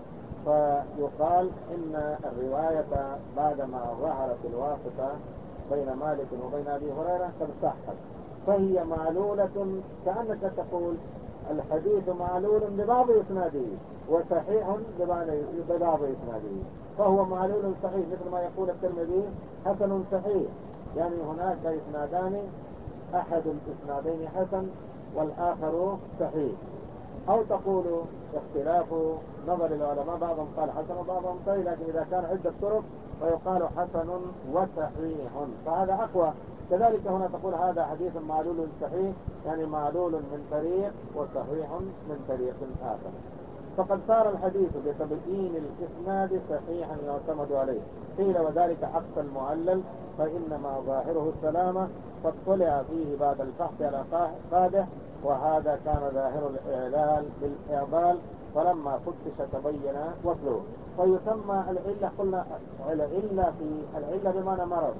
فيقال إن الرواية بعدما ظهرت الواسطة بين مالك وبين أبي هريرة قد صحت، فهي معلولة، كأنك تقول الحديث معلول ببعض إسناده وصحيح ببعض إسناده، فهو معلول صحيح، مثل ما يقول الترمذي حسن صحيح، يعني هناك إسنادان أحد الإسنادين حسن والآخر صحيح. أو تقول اختلاف نظر العلماء، بعضهم قال حسن وبعضهم صحيح، لكن إذا كان عدة طرق فيقال حسن وصحيح، فهذا أقوى. كذلك هنا تقول هذا حديث معلول صحيح، يعني معلول من طريق وصحيح من طريق آخر، فقد صار الحديث بتبيين الإسناد صحيحا يعتمد عليه. قيل وذلك عكس المعلل فإنما ظاهره السلامة، فاطلع فيه بعد البحث على قادح، وهذا كان ظاهر الإعلال بالإعضال، فلما فتش تبين وصله. فيسمى العلة، قلنا العلة في العلة بمعنى مرض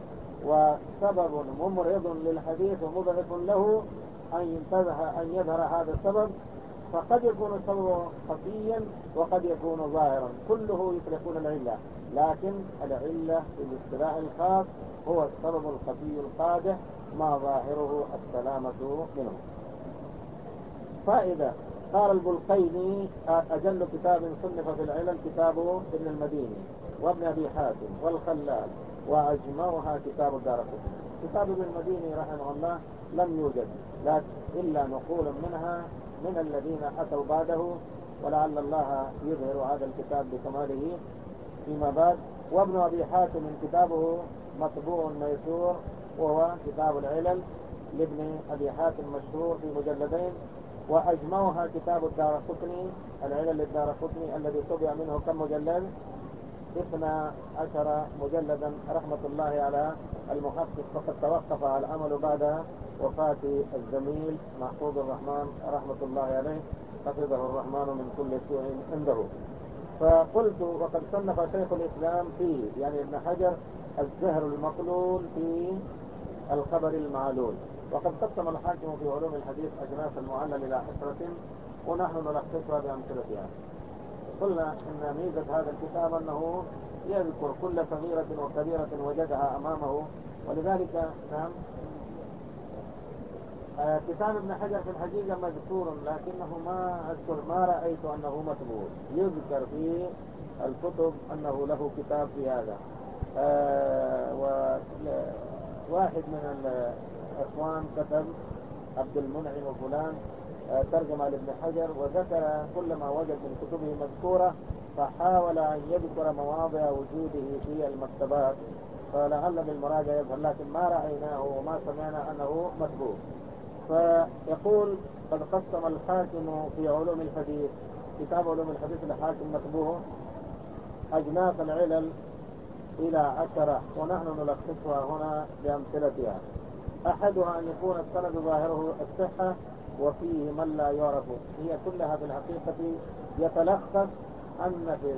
وسبب ممرض للحديث ومضعف له أن ينتبه أن يظهر هذا السبب، فقد يكون السبب خفيا وقد يكون ظاهرا، كله يطلقون العلة، لكن العلة في الاصطلاح الخاص هو السبب الخفي القادح ما ظاهره السلامة منه. فائدة: قال البلقيني أجل كتاب صنف في العلل كتاب ابن المديني وابن أبي حاتم والخلال، وأجمعها كتاب الدارقطني. كتاب ابن المديني رحمه الله لم يوجد إلا نقول منها من الذين أتوا بعده، ولعل الله يظهر هذا الكتاب بكماله فيما بعد. وابن أبي حاتم كتابه مطبوع ميسور، وهو كتاب العلل لابن أبي حاتم مشهور في مجلدين. وأجمعها كتاب الدارقطني العلل للدارقطني الذي طبع منه كم مجلد؟ اثنا عشر مجلدا رحمة الله على المحقق، فقد توقف على العمل بعد وفاة الزميل محفوظ الرحمن رحمة الله عليه، حفظه الرحمن من كل سوء عنده. فقلت وقد صنف شيخ الإسلام فيه، يعني ابن حجر، الزهر المقلول في الخبر المعلول. وقد قسم الحاكم في علوم الحديث أجناس المعلل إلى عشرة، ونحن نلخصها بأمثلتها. قلنا إن ميزة هذا الكتاب أنه يذكر كل صغيرة وكبيرة وجدها أمامه، ولذلك نعم آه كتاب ابن حجر في الحقيقة مذكور، لكنه ما أذكر ما رأيت أنه مطبوع. يذكر في الكتب أنه له كتاب في هذا. آه وواحد من الأخوان كتب عبد المنعم وفلان آه ترجمة لابن حجر، وذكر كل ما وجد من كتبه مذكورة، فحاول أن يذكر مواضع وجوده في المكتبات، فلعل بالمراجعة يظهر، لكن ما رأيناه وما سمعنا أنه مطبوع. فيقول قد قسم الحاكم في علوم الحديث، كتاب علوم الحديث الحاكم مطبوع أجناس العلل إلى عشرة، ونحن نلخصها هنا بأمثلتها. أحدها أن يكون السند ظاهره الصحة وفيه من لا يعرف، هي كلها في الحقيقة يتلخص أن في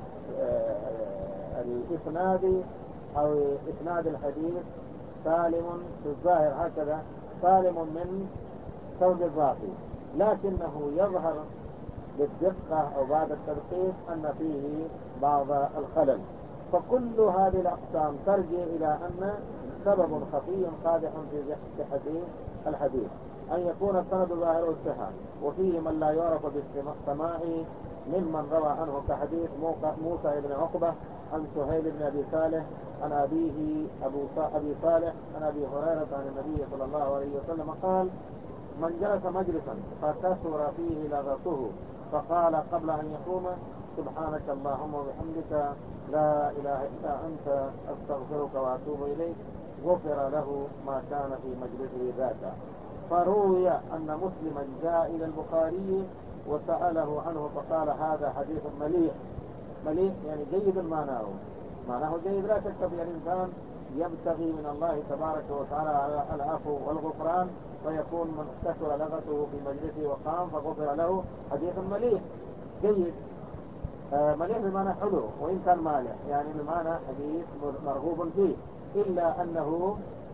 الإسناد أو إسناد الحديث سالم في الظاهر هكذا سالم من كون الضعفي، لكنه يظهر بالدقة أو بعد التدقيق أن فيه بعض الخلل. فكل هذه الأقسام ترجع إلى أن سبب خفي قادح في صحة الحديث أن يكون السند ظاهر الصحة وفيه من لا يعرف بالسماع ممن روى عنه كحديث موسى بن عقبة عن سهيل بن أبي صالح عن أبيه أبو أبي صالح عن أبي هريرة عن النبي صلى الله عليه وسلم قال: من جلس مجلسا فكثر فيه لغطه فقال قبل أن يقوم: سبحانك اللهم وبحمدك لا إله إلا أنت أستغفرك وأتوب إليك، غفر له ما كان في مجلسه ذاك. فروي أن مسلما جاء إلى البخاري وسأله عنه فقال: هذا حديث مليح. مليح يعني جيد معناه، معناه جيد. لا شك في الإنسان يبتغي من الله تبارك وتعالى العفو والغفران، فيكون من كثر لغته في مجلسه وقام فغفر له، حديث مليح جيد. آه مليح بمعنى حلو، وإن كان مالح يعني بمعنى حديث مرغوب فيه، إلا أنه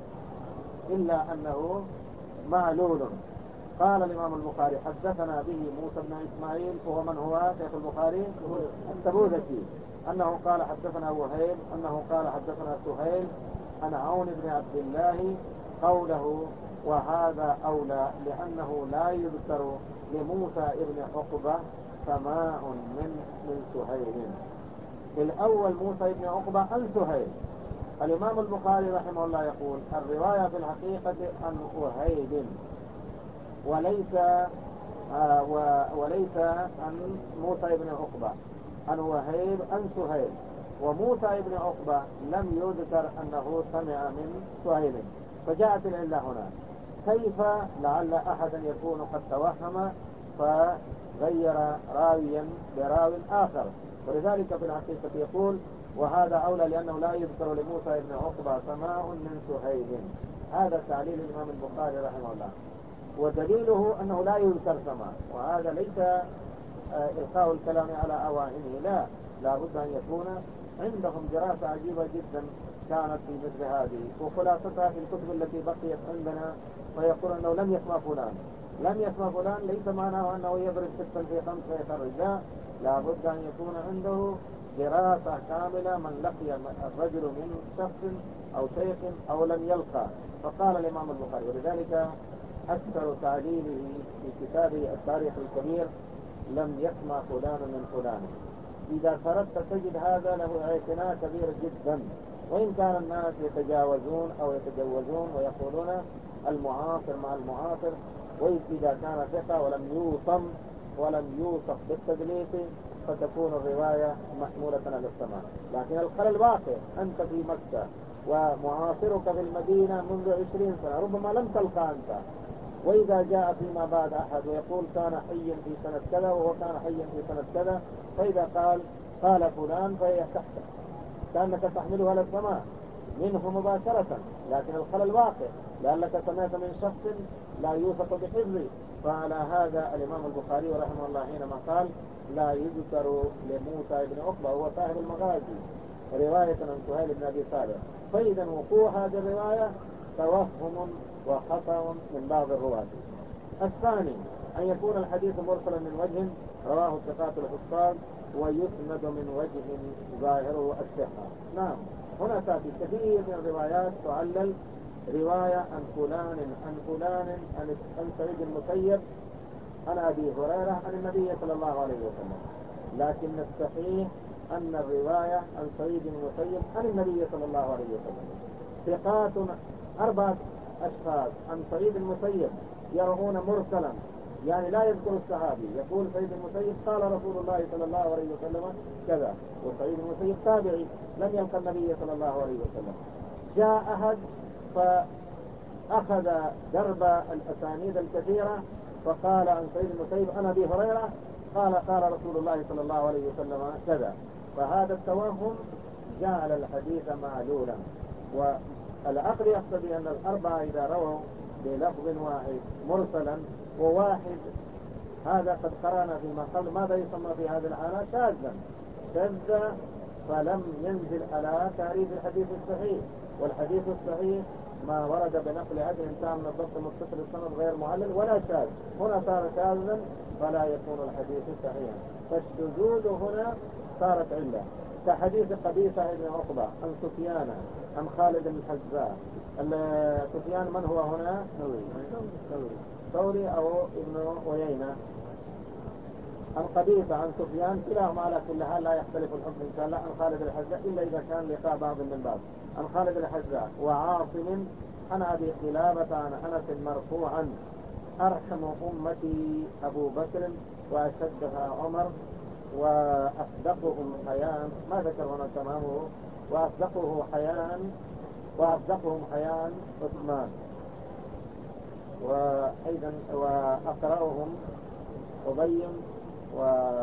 إلا أنه معلول. قال الإمام البخاري: حدثنا به موسى بن إسماعيل، وهو من هو شيخ البخاري التبوذكي، أنه قال حدثنا وهيب أنه قال حدثنا سهيل عن عون بن عبد الله قوله: وهذا أولى لأنه لا يذكر لموسى ابن عقبة سماع من من سهيل. الأول موسى ابن عقبة عن سهيل. الإمام البخاري رحمه الله يقول: الرواية في الحقيقة عن وهيب وليس آه وليس عن موسى بن عقبة، عن وهيب عن سهيل. وموسى بن عقبة لم يذكر أنه سمع من سهيل، فجاءت العلة هنا. كيف لعل أحدا يكون قد توهم فغير راويا براو آخر؟ ولذلك في الحقيقة يقول: وهذا أولى لأنه لا يذكر لموسى بن عقبة سماع من سهيل. هذا تعليل الإمام البخاري رحمه الله، ودليله أنه لا يذكر سماع. وهذا ليس إلقاء الكلام على أواهنه، لا لا بد أن يكون عندهم دراسة عجيبة جدا كانت في مثل هذه، وخلاصتها في الكتب التي بقيت عندنا. ويقول أنه لم يسمع فلان، لم يسمع فلان ليس معناه أنه يضرب ستا في خمس ويخرج، لا لا بد أن يكون عنده دراسة كاملة من لقي الرجل من شخص أو شيخ أو لم يلقى. فقال الإمام البخاري، ولذلك أكثر تعليله في كتابه التاريخ الكبير: لم يسمع فلان من فلان. إذا فردت تجد هذا له اعتناء كبير جدا، وإن كان الناس يتجاوزون أو يتجوزون ويقولون المعاصر مع المعاصر، وإذا كان ثقة ولم يوصم ولم يوصف بالتدليس فتكون الرواية محمولة على السماع. لكن الخلل واقع، أنت في مكة ومعاصرك في المدينة منذ عشرين سنة، ربما لم تلقى أنت، وإذا جاء فيما بعد أحد ويقول كان حيا في سنة كذا وهو كان حيا في سنة كذا، فإذا قال قال فلان فهي تحت كأنك تحمله على السماع منه مباشرة، لكن الخلل واقع لأنك سمعت من شخص لا يوثق بحفظه. فعلى هذا الإمام البخاري رحمه الله حينما قال: لا يذكر لموسى بن عقبة، هو صاحب المغازي، رواية عن سهيل بن أبي صالح. فإذا وقوع هذه الرواية توهم وخطأ من بعض الرواة. الثاني أن يكون الحديث مرسلا من وجه رواه الثقات الحفاظ ويسند من وجه ظاهره الصحة. نعم، هنا تأتي كثير من الروايات تعلل رواية عن فلان عن فلان عن سعيد المسيب عن أبي هريرة عن النبي صلى الله عليه وسلم، لكن الصحيح أن الرواية عن سعيد المسيب عن النبي صلى الله عليه وسلم ثقات أربعة أشخاص عن سعيد المسيب يرون مرسلا، يعني لا يذكر الصحابي، يقول سعيد المسيب قال رسول الله صلى الله عليه وسلم كذا، وسعيد المسيب تابعي لم يلقى النبي صلى الله عليه وسلم. جاء أحد فأخذ درب الأسانيد الكثيرة فقال عن سعيد المسيب عن أبي هريرة قال قال رسول الله صلى الله عليه وسلم كذا، فهذا التوهم جعل الحديث معلولا. والعقل يقتضي أن الأربعة إذا رووا بلفظ واحد مرسلا وواحد، هذا قد قرأنا فيما قبل ماذا يسمى في هذه الحالة شاذا، شذ فلم ينزل على تعريف الحديث الصحيح. والحديث الصحيح ما ورد بنقل عدل تام من الضبط متصل السند غير معلل ولا شاذ. هنا صار شاذا فلا يكون الحديث صحيحا. فالشذوذ هنا صارت علة، كحديث قبيصة بن عقبة عن سفيان عن خالد الحذاء. سفيان من هو هنا؟ ثوري أو ابن عيينة. عن قبيصة عن سفيان كلاهما على كل حال لا يختلف الحكم إن شاء الله عن خالد الحذاء إلا إذا كان لقاء بعض من بعض. عن خالد الحذاء وعاصم عن أبي قلابة عن أنس مرفوعا: أرحم أمتي أبو بكر وأشدها عمر وأصدقهم حياء. ما ذكر هنا تمامه. وأصدقه حياء وأصدقهم حياء عثمان. وأيضا وأقرأهم أبي و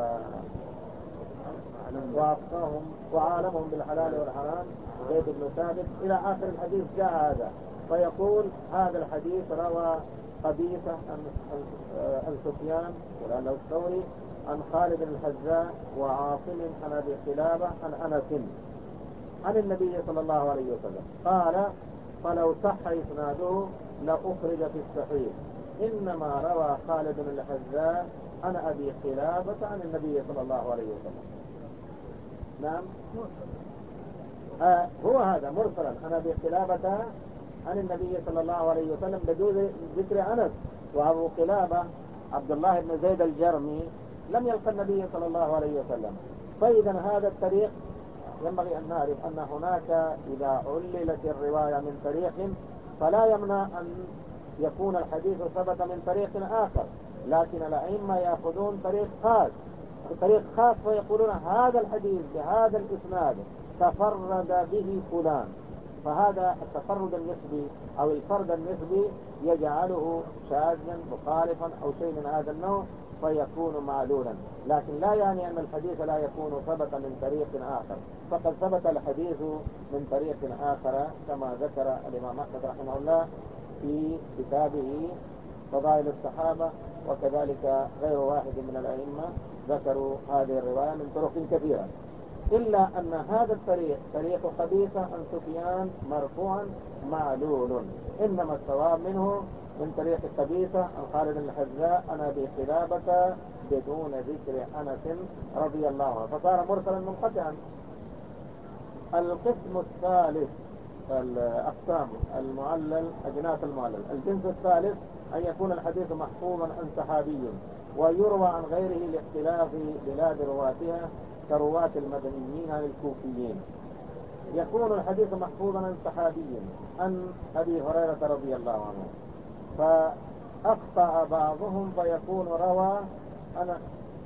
وأفقاهم وعالمهم بالحلال والحرام زيد بن ثابت إلى آخر الحديث. جاء هذا فيقول هذا الحديث روى قبيصة عن سفيان ولأنه الثوري عن خالد الحذاء وعاصم عن أبي قلابة عن أنس عن النبي صلى الله عليه وسلم قال: فلو صح إسناده لأخرج في الصحيح. إنما روى خالد الحذاء عن أبي قلابة عن النبي صلى الله عليه وسلم. نعم آه هو هذا مرسلا عن أبي قلابة عن النبي صلى الله عليه وسلم بدون ذكر أنس. وأبو قلابة عبد الله بن زيد الجرمي لم يلقى النبي صلى الله عليه وسلم. فإذا هذا الطريق ينبغي أن نعرف أن هناك إذا عللت الرواية من طريق فلا يمنع أن يكون الحديث ثبت من طريق آخر، لكن الأئمة يأخذون طريق خاص طريق خاص ويقولون هذا الحديث بهذا الإسناد تفرد به فلان. فهذا التفرد النسبي أو الفرد النسبي يجعله شاذا مخالفا أو شيء من هذا النوع فيكون معلولا. لكن لا يعني أن الحديث لا يكون ثبت من طريق آخر. فقد ثبت الحديث من طريق آخر كما ذكر الإمام أحمد رحمه الله في كتابه فضائل الصحابة، وكذلك غير واحد من الأئمة ذكروا هذه الرواية من طرق كثيرة. إلا أن هذا الطريق طريق قبيصة عن سفيان مرفوعا معلول. إنما الصواب منه من طريق قبيصة عن خالد الحذاء عن أبي قلابة بدون ذكر أنس رضي الله عنه فصار مرسلا منقطعا. القسم الثالث الأقسام المعلل أجناس المعلل. الجنس الثالث أن يكون الحديث محفوظا عن صحابي ويروى عن غيره لاختلاف بلاد رواتها كرواة المدنيين عن الكوفيين. يكون الحديث محفوظا عن صحابي عن أبي هريرة رضي الله عنه فأخطأ بعضهم فيكون روى أنا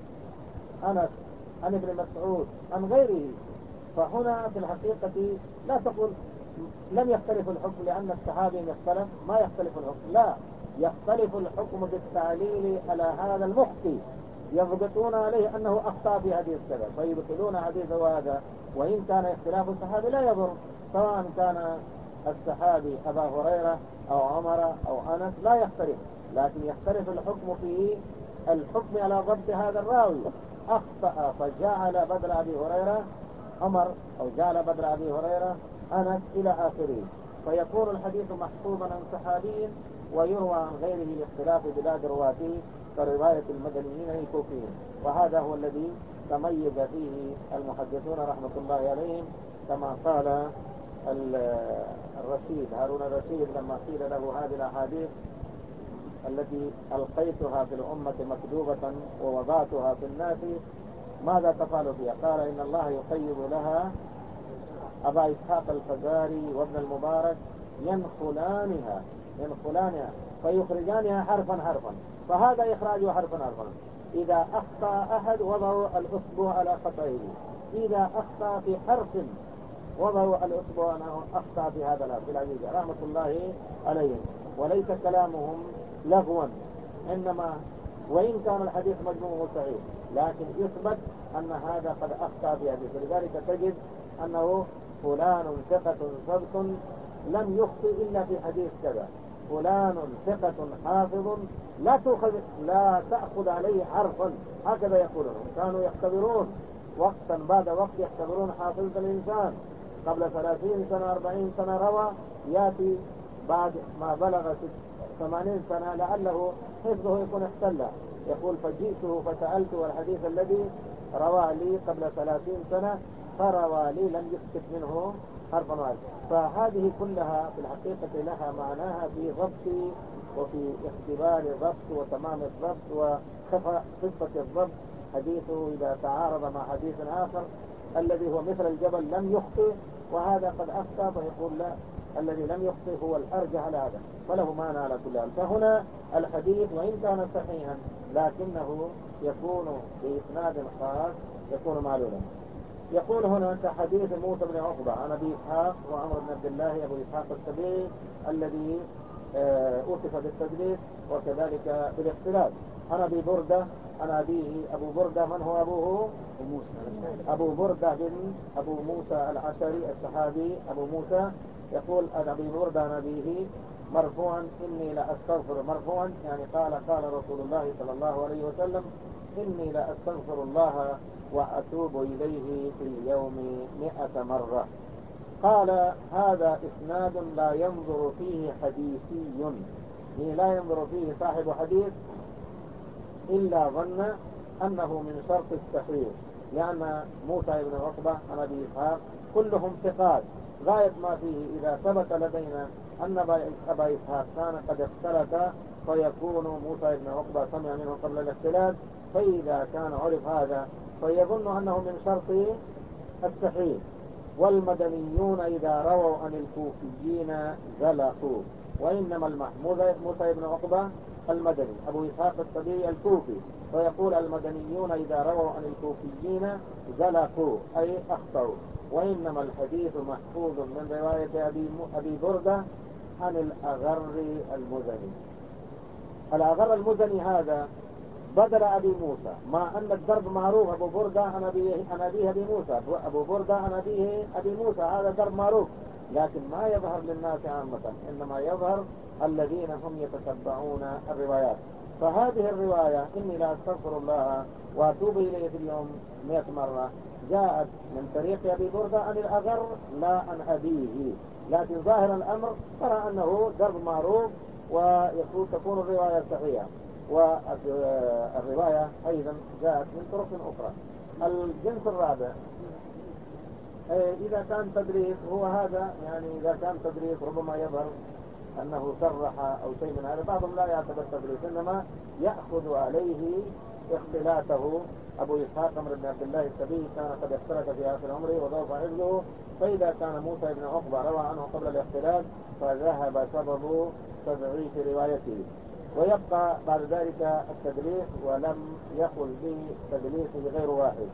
أنس عن ابن مسعود عن غيره. فهنا في الحقيقة لا تقول لم يختلف الحكم لأن الصحابي يختلف، ما يختلف الحكم، لا يختلف الحكم بالتعليل على هذا المخطئ. يضبطون عليه أنه أخطأ في حديث كذا فيبطلون حديثه هذا، وإن كان اختلاف الصحابي لا يضر، سواء كان الصحابي أبا هريرة أو عمر أو أنس لا يختلف، لكن يختلف الحكم في الحكم على ضبط هذا الراوي. أخطأ فجعل بدل أبي هريرة عمر أو جعل بدل أبي هريرة أنس إلى آخره، فيكون الحديث محفوظا عن صحابي ويروى عن غيره لاختلاف بلاد رواته كرواية المدنيين الكوفيين. وهذا هو الذي تميز فيه المحدثون رحمة الله عليهم، كما قال الرشيد هارون الرشيد لما قيل له هذه الأحاديث التي ألقيتها في الأمة مكذوبة ووضعتها في الناس ماذا تفعل فيها؟ قال إن الله يقيض لها أبا إسحاق الفزاري وابن المبارك ينخلانها ينخلانها فيخرجانها حرفا حرفا. فهذا إخراجه حرفا حرفا. إذا أخطأ أحد وضعوا الأسبوع على خطئه، إذا أخطأ في حرف وضعوا الأسبوع أنه أخطأ في هذا الأرض العزيز رحمة الله عليهم. وليس كلامهم لغوا، إنما وإن كان الحديث مجموعه صحيح لكن يثبت أن هذا قد أخطأ في حديث. لذلك تجد أنه فلان ثقة ثبت لم يخطئ إلا في حديث كذا، فلان ثقة حافظ لا تأخذ لا تأخذ عليه حرفا، هكذا يقولون. كانوا يختبرون وقتا بعد وقت يختبرون حافظة الإنسان. قبل ثلاثين سنة أربعين سنة روى، يأتي بعد ما بلغ ثمانين سنة لعله حفظه يكون اختل، يقول فجئته فسألته الحديث الذي روى لي قبل ثلاثين سنة فروى لي لم يسكت منه حرفا واحدا. فهذه كلها في الحقيقة لها معناها في ضبط وفي اختبار الضبط وتمام الضبط وخفة الضبط. حديثه إذا تعارض مع حديث آخر الذي هو مثل الجبل لم يخطئ وهذا قد أخطأ، فيقول لا، الذي لم يخطئ هو الأرجح على هذا، فله معنى على كل حال. فهنا الحديث وإن كان صحيحا لكنه يكون بإسناد خاص يكون معلولا. يقول هنا كحديث موسى بن عقبة عن أبي إسحاق وعمر بن عبد الله أبو إسحاق السبيعي الذي أوصف بالتدليس وكذلك بالاختلاف. عن أبي بردة عن أبيه أبو بردة، من هو أبوه؟ أبو بردة بن أبو موسى العشري الصحابي أبو موسى. يقول أبي بردة عن أبيه مرفوعا إني لأستغفر، مرفوعا يعني قال قال رسول الله صلى الله عليه وسلم إني لأستغفر الله وأتوب إليه في اليوم مئة مرة. قال هذا إسناد لا ينظر فيه حديثي، يعني لا ينظر فيه صاحب حديث إلا ظن أنه من شرط الصحيح، لأن موسى بن عقبة عن أبي إسحاق كلهم ثقات غاية ما فيه. إذا ثبت لدينا أن أبا إسحاق كان قد اختلط فيكون موسى بن عقبة سمع منه قبل الاختلاط، فإذا كان عرف هذا فيظن أنه من شرط الصحيح. والمدنيون إذا رووا عن الكوفيين زلقوا، وإنما المحمود موسى بن عقبة المدني، أبو إسحاق السبيعي الكوفي، فيقول المدنيون إذا رووا عن الكوفيين زلقوا أي أخطأوا. وإنما الحديث محفوظ من رواية أبي, أبي بردة عن الأغر المزني. الأغر المزني هذا بدل أبي موسى، مع أن الضرب معروف، أبو بردة عن أبيه عن أبيه أبي موسى، أبو بردة عن أبيه أبي موسى، هذا ضرب معروف، لكن ما يظهر للناس عامة، إنما يظهر الذين هم يتتبعون الروايات. فهذه الرواية إني لا أستغفر الله وأتوب إليه في اليوم مئة مرة جاءت من طريق أبي بردة عن الأغر لا عن أبيه، لكن ظاهر الأمر ترى أنه ضرب معروف ويكون تكون الرواية صحيحة. والرواية أيضا جاءت من طرق أخرى. الجنس الرابع إذا كان تدريس هو هذا، يعني إذا كان تدريس ربما يظهر أنه صرح أو شيء من هذا، بعضهم لا يعتبر تدريس إنما يأخذ عليه اختلاته. أبو إسحاق عمر بن عبد الله السبيعي كان قد اختلف في آخر عمره وضعف حفظه، فإذا كان موسى بن عقبة روى عنه قبل الاختلاف فذهب سبب تضعيف روايته، ويبقى بعد ذلك التدليس ولم يقل به تدليسه غير واحد.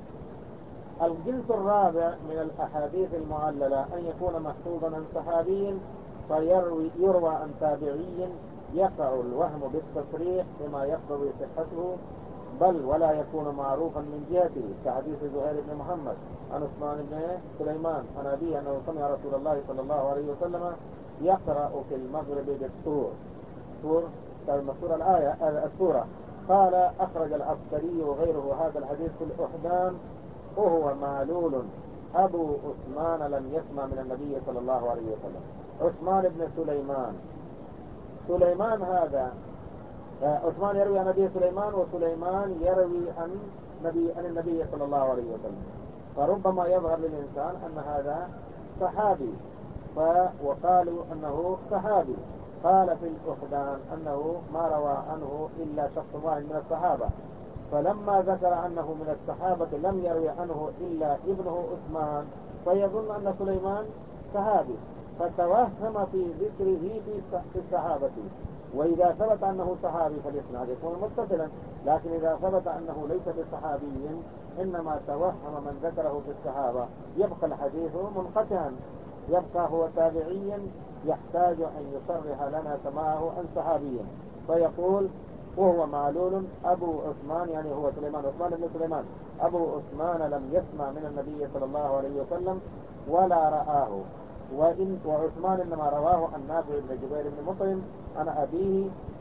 الجنس الرابع من الأحاديث المعللة أن يكون محفوظا عن صحابي فيروي يروى عن تابعي يقع الوهم بالتصريح بما يقتضي صحته، بل ولا يكون معروفا من جهته، كحديث زهير بن محمد عن عثمان بن سليمان عن أبيه أنه سمع رسول الله صلى الله عليه وسلم يقرأ في المغرب بالطور، طور المذكورة الآية السورة. قال أخرج العسكري وغيره هذا الحديث في الأحدان وهو معلول، أبو عثمان لم يسمع من النبي صلى الله عليه وسلم. عثمان بن سليمان، سليمان هذا عثمان يروي عن نبي سليمان وسليمان يروي عن نبي عن النبي صلى الله عليه وسلم، فربما يظهر للإنسان أن هذا صحابي وقالوا أنه صحابي. قال في الأحدان أنه ما روى عنه إلا شخص واحد من الصحابة، فلما ذكر أنه من الصحابة لم يروي عنه إلا ابنه عثمان فيظن أن سليمان صحابي، فتوهم في ذكره في الصحابة. وإذا ثبت أنه صحابي فالإسناد يكون متصلا، لكن إذا ثبت أنه ليس بصحابي إنما توهم من ذكره في الصحابة يبقى الحديث منقطعا، يبقى هو تابعي يحتاج أن يصرح لنا سماعه عن صحابي. فيقول وهو معلول أبو عثمان، يعني هو سليمان عثمان بن سليمان أبو عثمان لم يسمع من النبي صلى الله عليه وسلم ولا رآه، وإن وعثمان إنما رواه عن نافع بن جبير بن مطعم عن أبيه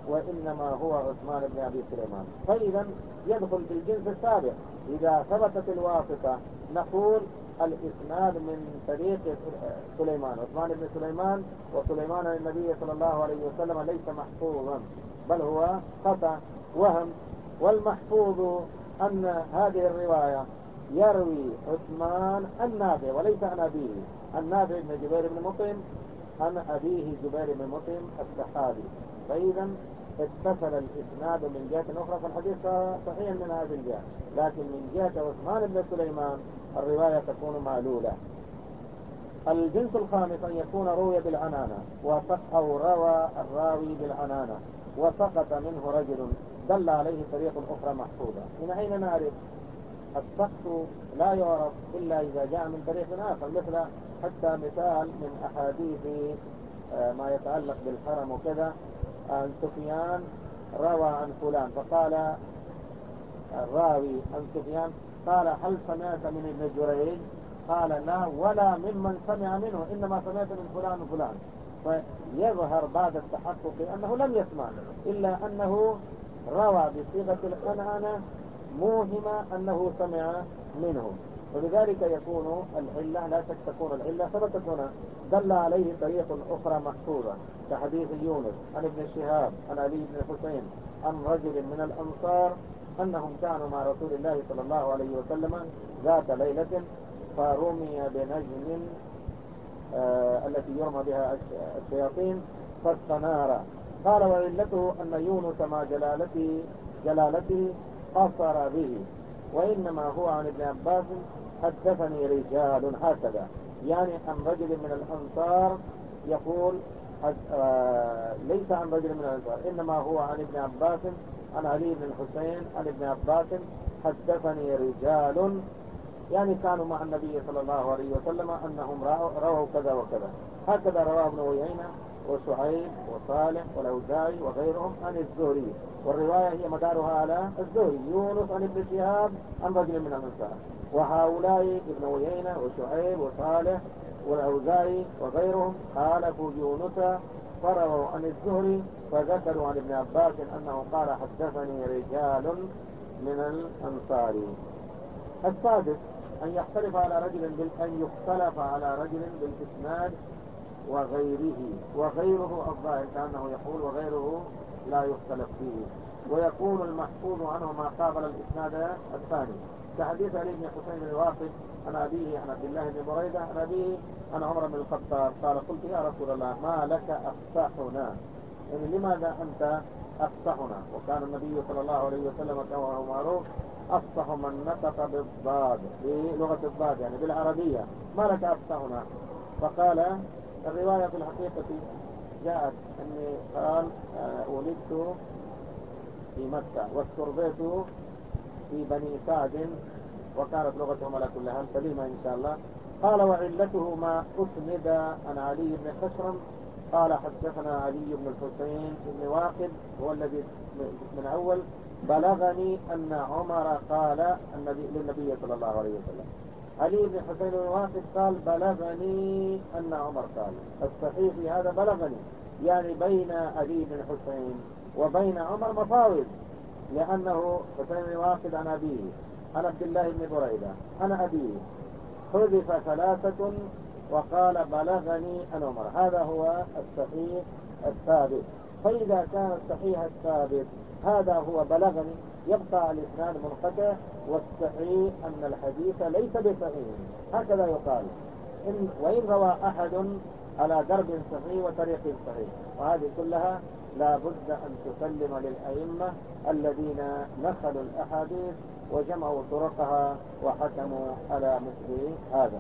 وإنما هو عثمان بن أبي سليمان. فإذا يدخل في الجنس السابق. إذا ثبتت الواسطة نقول الإسناد من طريق سليمان، عثمان بن سليمان، وسليمان النبي صلى الله عليه وسلم ليس محفوظا بل هو خطأ وهم. والمحفوظ أن هذه الرواية يروي عثمان النافع وليس عن أبيه، النافع بن جبير بن مطعم عن أبيه جبير بن مطعم السحابي. فإذا اتصل الإسناد من جهة أخرى، فالحديث صحيح من هذه الجهة، لكن من جهة عثمان بن سليمان الرواية تكون معلولة. الجنس الخامس أن يكون روي بالعنانة أو روى الراوي بالعنانة وسقط منه رجل دل عليه طريق أخرى محفوظة. من أين نعرف؟ السقط لا يعرف إلا إذا جاء من طريق آخر، مثل حتى مثال من أحاديث ما يتعلق بالحرم وكذا، عن سفيان روى عن فلان فقال الراوي عن سفيان قال هل سمعت من ابن جريج؟ قال لا ولا ممن سمع منه، إنما سمعت من فلان وفلان. فيظهر بعد التحقق أنه لم يسمع، إلا أنه روى بصيغة العنعنة موهمة أنه سمع منه. ولذلك يكون العلة لا شك تكون العلة ثبتت هنا، دل عليه طريق أخرى محفوظة كحديث يونس عن ابن شهاب عن علي بن الحسين عن رجل من الأنصار أنهم كانوا مع رسول الله صلى الله عليه وسلم ذات ليلة فرمي بنجم آه التي يرمى بها الشياطين فاستنار. قال وعلته أن يونس مع جلالته, جلالته قصر به، وإنما هو عن ابن عباس حدثني رجال، هكذا يعني عن رجل من الأنصار يقول آه ليس عن رجل من الأنصار، إنما هو عن ابن عباس عن علي بن الحسين عن ابن عباس حدثني رجال، يعني كانوا مع النبي صلى الله عليه وسلم أنهم رووا كذا وكذا. هكذا رواه ابن عيينة وشعيب وصالح والأوزاعي وغيرهم عن الزهري، والرواية هي مدارها على الزهري، يونس عن ابن شهاب عن رجل من الأنصار، وهؤلاء ابن عيينة وشعيب وصالح والأوزاعي وغيرهم خالفوا يونس فرووا عن الزهري فذكروا عن ابن عباس أنه قال حدثني رجال من الأنصار. السادس أن يختلف على رجل بال... أن يختلف على رجل بالإسناد وغيره، وغيره الظاهر كأنه يقول وغيره لا يختلف فيه، ويكون المحفوظ عنه ما قابل الإسناد الثاني كحديث علي بن حسين الواقف عن أبيه عن عبد الله بن بريدة عن أبيه عن عمر بن الخطاب قال قلت يا رسول الله ما لك أفصحنا، يعني لماذا أنت أفصحنا؟ وكان النبي صلى الله عليه وسلم كما هو معروف أفصح من نطق بالضاد بلغة الضاد يعني بالعربية، ما لك أفصحنا؟ فقال الرواية في الحقيقة جاءت أني قال ولدت في مكة واسترضيت في بني سعد وكانت لغتهم على كل حال سليمة إن شاء الله. قال وعلته ما أسند عن علي بن خشرم قال حدثنا علي بن الحسين بن واقد هو الذي من أول بلغني أن عمر قال النبي للنبي صلى الله عليه وسلم. علي بن حسين بن واقد قال بلغني أن عمر قال. الصحيح في هذا بلغني، يعني بين علي بن حسين وبين عمر مفاوض، لأنه حسين بن واقد عن أبيه عن عبد الله بن بريدة عن أبيه حذف ثلاثة وقال بلغني أن عمر. هذا هو الصحيح الثابت. فإذا كان الصحيح الثابت هذا هو بلغني يبقى الإسناد منقطع، والصحيح أن الحديث ليس بصحيح، هكذا يقال إن وإن روى أحد على درب صحيح وطريق صحيح. وهذه كلها لا بد أن تسلم للأئمة الذين نقلوا الأحاديث وجمعوا طرقها وحكموا على مثل هذا.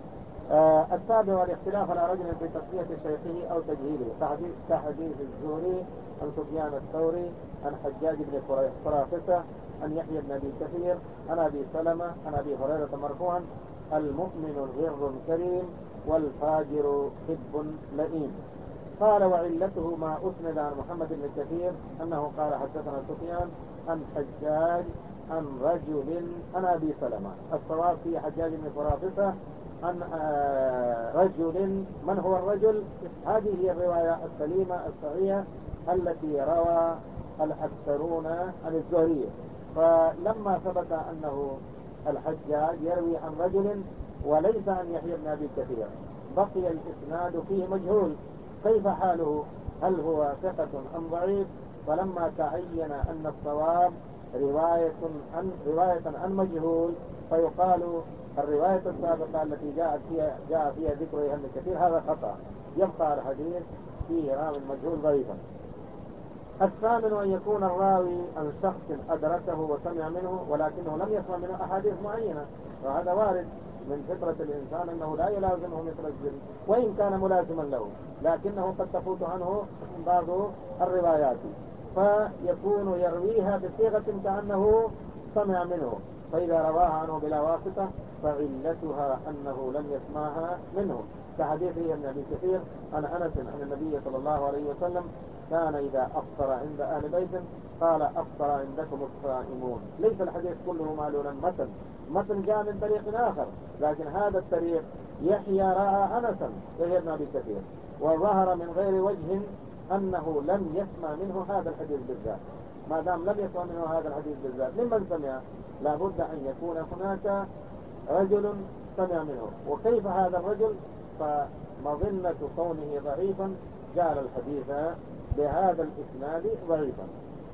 آه السابع الاختلاف على رجل في تسمية شيخه أو تجهيله كحديث الزهري عن سفيان الثوري عن حجاج بن فرافسة عن يحيى بن أبي كثير عن أبي سلمة عن أبي هريرة مرفوعا المؤمن غر كريم والفاجر حب لئيم. قال وعلته ما أسند عن محمد بن كثير أنه قال حدثنا سفيان عن حجاج عن رجل عن أبي سلمة. الصواب في حجاج بن فرافسة عن رجل. من هو الرجل؟ هذه هي الرواية السليمة الصحيحة التي روى الأكثرون عن الزهري. فلما ثبت أنه الحجاج يروي عن رجل وليس عن يحيى بن أبي كثير بقي الإسناد فيه مجهول، كيف حاله؟ هل هو ثقة أم ضعيف؟ فلما تعين أن الصواب رواية عن رواية عن مجهول فيقال الرواية السابقة التي جاءت فيها جاء فيها ذكر يحيى بن كثير هذا خطأ، يبقى الحديث فيه راوي مجهول ضعيفا. الثامن أن يكون الراوي عن شخص أدركه وسمع منه ولكنه لم يسمع منه أحاديث معينة، وهذا وارد من فطرة الإنسان أنه لا يلازمه مثل الجن وإن كان ملازما له، لكنه قد تفوت عنه بعض الروايات فيكون يرويها بصيغة كأنه سمع منه، فإذا رواها عنه بلا واسطة فعلتها أنه لم يسمعها منه، كحديث ابن أبي كثير عن أنس عن النبي صلى الله عليه وسلم كان إذا أفطر عند أهل بيت قال أفطر عندكم الصائمون. ليس الحديث كله معلولا متن متن جاء من طريق آخر، لكن هذا الطريق يحيى رأى أنسا وهي ابن أبي كثير، وظهر من غير وجه أنه لم يسمع منه هذا الحديث بالذات. ما دام لم يسمع منه هذا الحديث بالذات ممن سمع لابد أن يكون هناك رجل سمع منه، وكيف هذا الرجل؟ فمظنة كونه ضعيفا جعل الحديث بهذا الإسناد ضعيفا.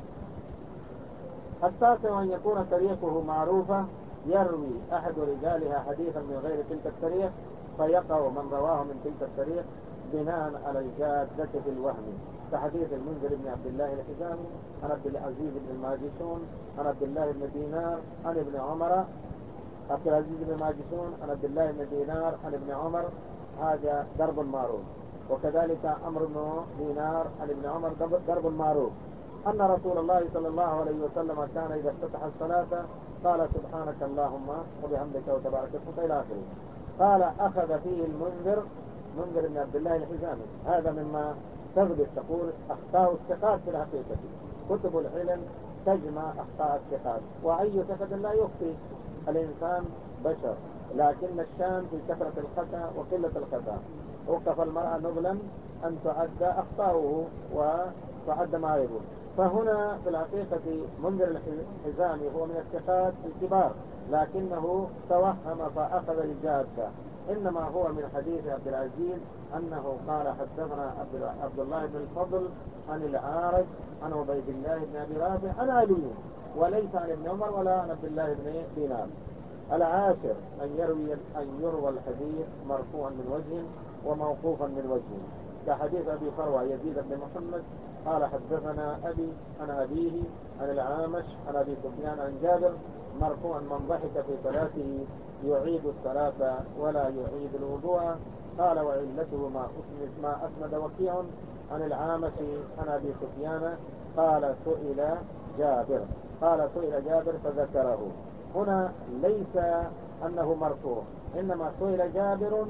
التاسع أن يكون طريقه معروفة يروي أحد رجالها حديثا من غير تلك الطريق فيقع من رواه من تلك الطريق بناء على الجادة في الوهم، كحديث المنذر بن عبد الله الحزامي عن عبد العزيز بن الماجشون عن عبد الله بن دينار عن ابن عمر، عبد العزيز بن الماجشون عن عبد الله بن دينار عن ابن عمر، هذا درب معروف. وكذلك عمرو بن دينار عن ابن عمر درب معروف أن رسول الله صلى الله عليه وسلم كان إذا افتتح الصلاة قال سبحانك اللهم وبحمدك وتبارك اسمك إلى آخره. قال أخذ فيه المنذر منذر بن عبد الله الحزامي، هذا مما تثبت تقول أخطاء الثقات في الحقيقة، كتب العلم تجمع أخطاء الثقات، وأي ثقة لا يخطئ، الإنسان بشر، لكن الشان في كثرة الخطأ وقلة الخطأ. وقف المرأة نبلا أن تعد أخطاؤه وتعد ما يقول. فهنا في الحقيقة منذر الحزامي هو من الثقات الكبار لكنه توهم فأخذ الجادة، إنما هو من حديث عبد العزيز أنه قال حدثنا عبد الله بن الفضل عن العارج عن عبيد الله بن أبي رافع عن علي، وليس عن ابن عمر ولا عن عبد الله بن دينار. العاشر أن يروي أن يروى الحديث مرفوعا من وجه وموقوفا من وجه، كحديث أبي فروة يزيد بن محمد قال حدثنا أبي عن أبيه عن العامش عن أبي سفيان عن جابر مرفوعا من ضحك في صلاته يعيد الصلاة ولا يعيد الوضوء. قال وعلته ما أسند ما أسند وكيع عن العامش عن أبي سفيان قال سئل جابر قال سئل جابر فذكره. هنا ليس أنه مرفوع، إنما سئل جابر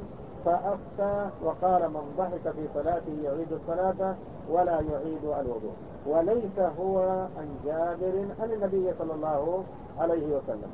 فأفتى وقال من ضحك في صلاته يعيد الصلاة ولا يعيد الوضوء، وليس هو عن جابر عن النبي صلى الله عليه وسلم.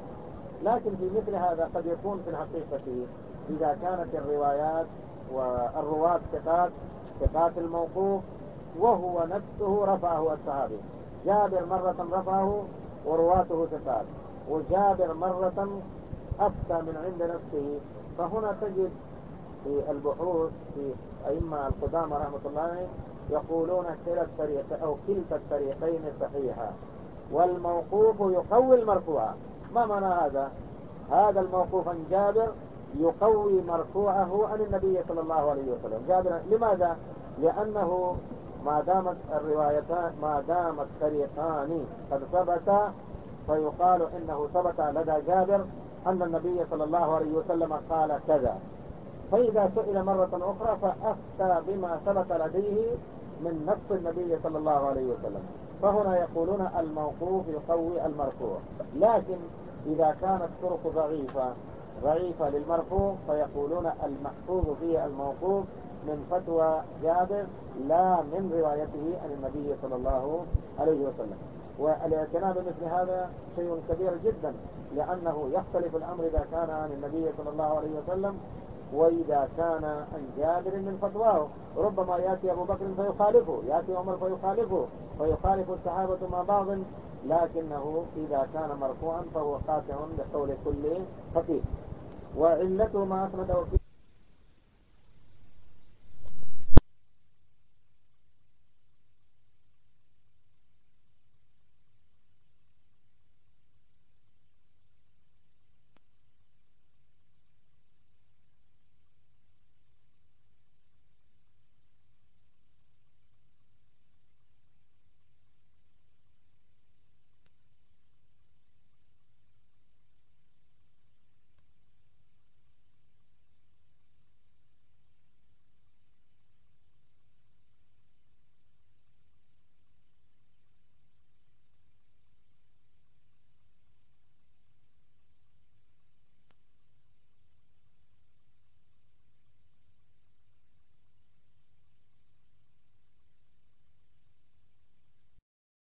لكن في مثل هذا قد يكون في الحقيقة إذا كانت الروايات والرواة ثقات ثقات الموقوف وهو نفسه رفعه الصحابي، جابر مرة رفعه ورواته ثقات، وجابر مرة أفتى من عند نفسه. فهنا تجد في البحوث في أئمة القدامى رحمة الله يقولون كلا الطريق أو كلتا الطريقين صحيحة، والموقوف يقوي المرفوع. ما معنى هذا؟ هذا الموقوف عن جابر يقوي مرفوعه عن النبي صلى الله عليه وسلم. جابر لماذا؟ لأنه ما دامت الروايتان ما دامت طريقان قد ثبتا فيقال إنه ثبت لدى جابر أن النبي صلى الله عليه وسلم قال كذا، فإذا سئل مرة أخرى فأفتى بما ثبت لديه من نص النبي صلى الله عليه وسلم. فهنا يقولون الموقوف يقوي المرفوع، لكن إذا كانت طرق ضعيفة ضعيفة للمرفوع فيقولون المحفوظ فيه الموقوف من فتوى جابر لا من روايته عن النبي صلى الله عليه وسلم. والاعتناء بمثل هذا شيء كبير جدا، لأنه يختلف الأمر إذا كان عن النبي صلى الله عليه وسلم وإذا كان عن جابر من فتواه. ربما يأتي أبو بكر فيخالفه، يأتي عمر فيخالفه، فيخالف الصحابة مع بعض، لكنه إذا كان مرفوعا فهو قاطع لقول كل فقيه. وعلته ما أسنده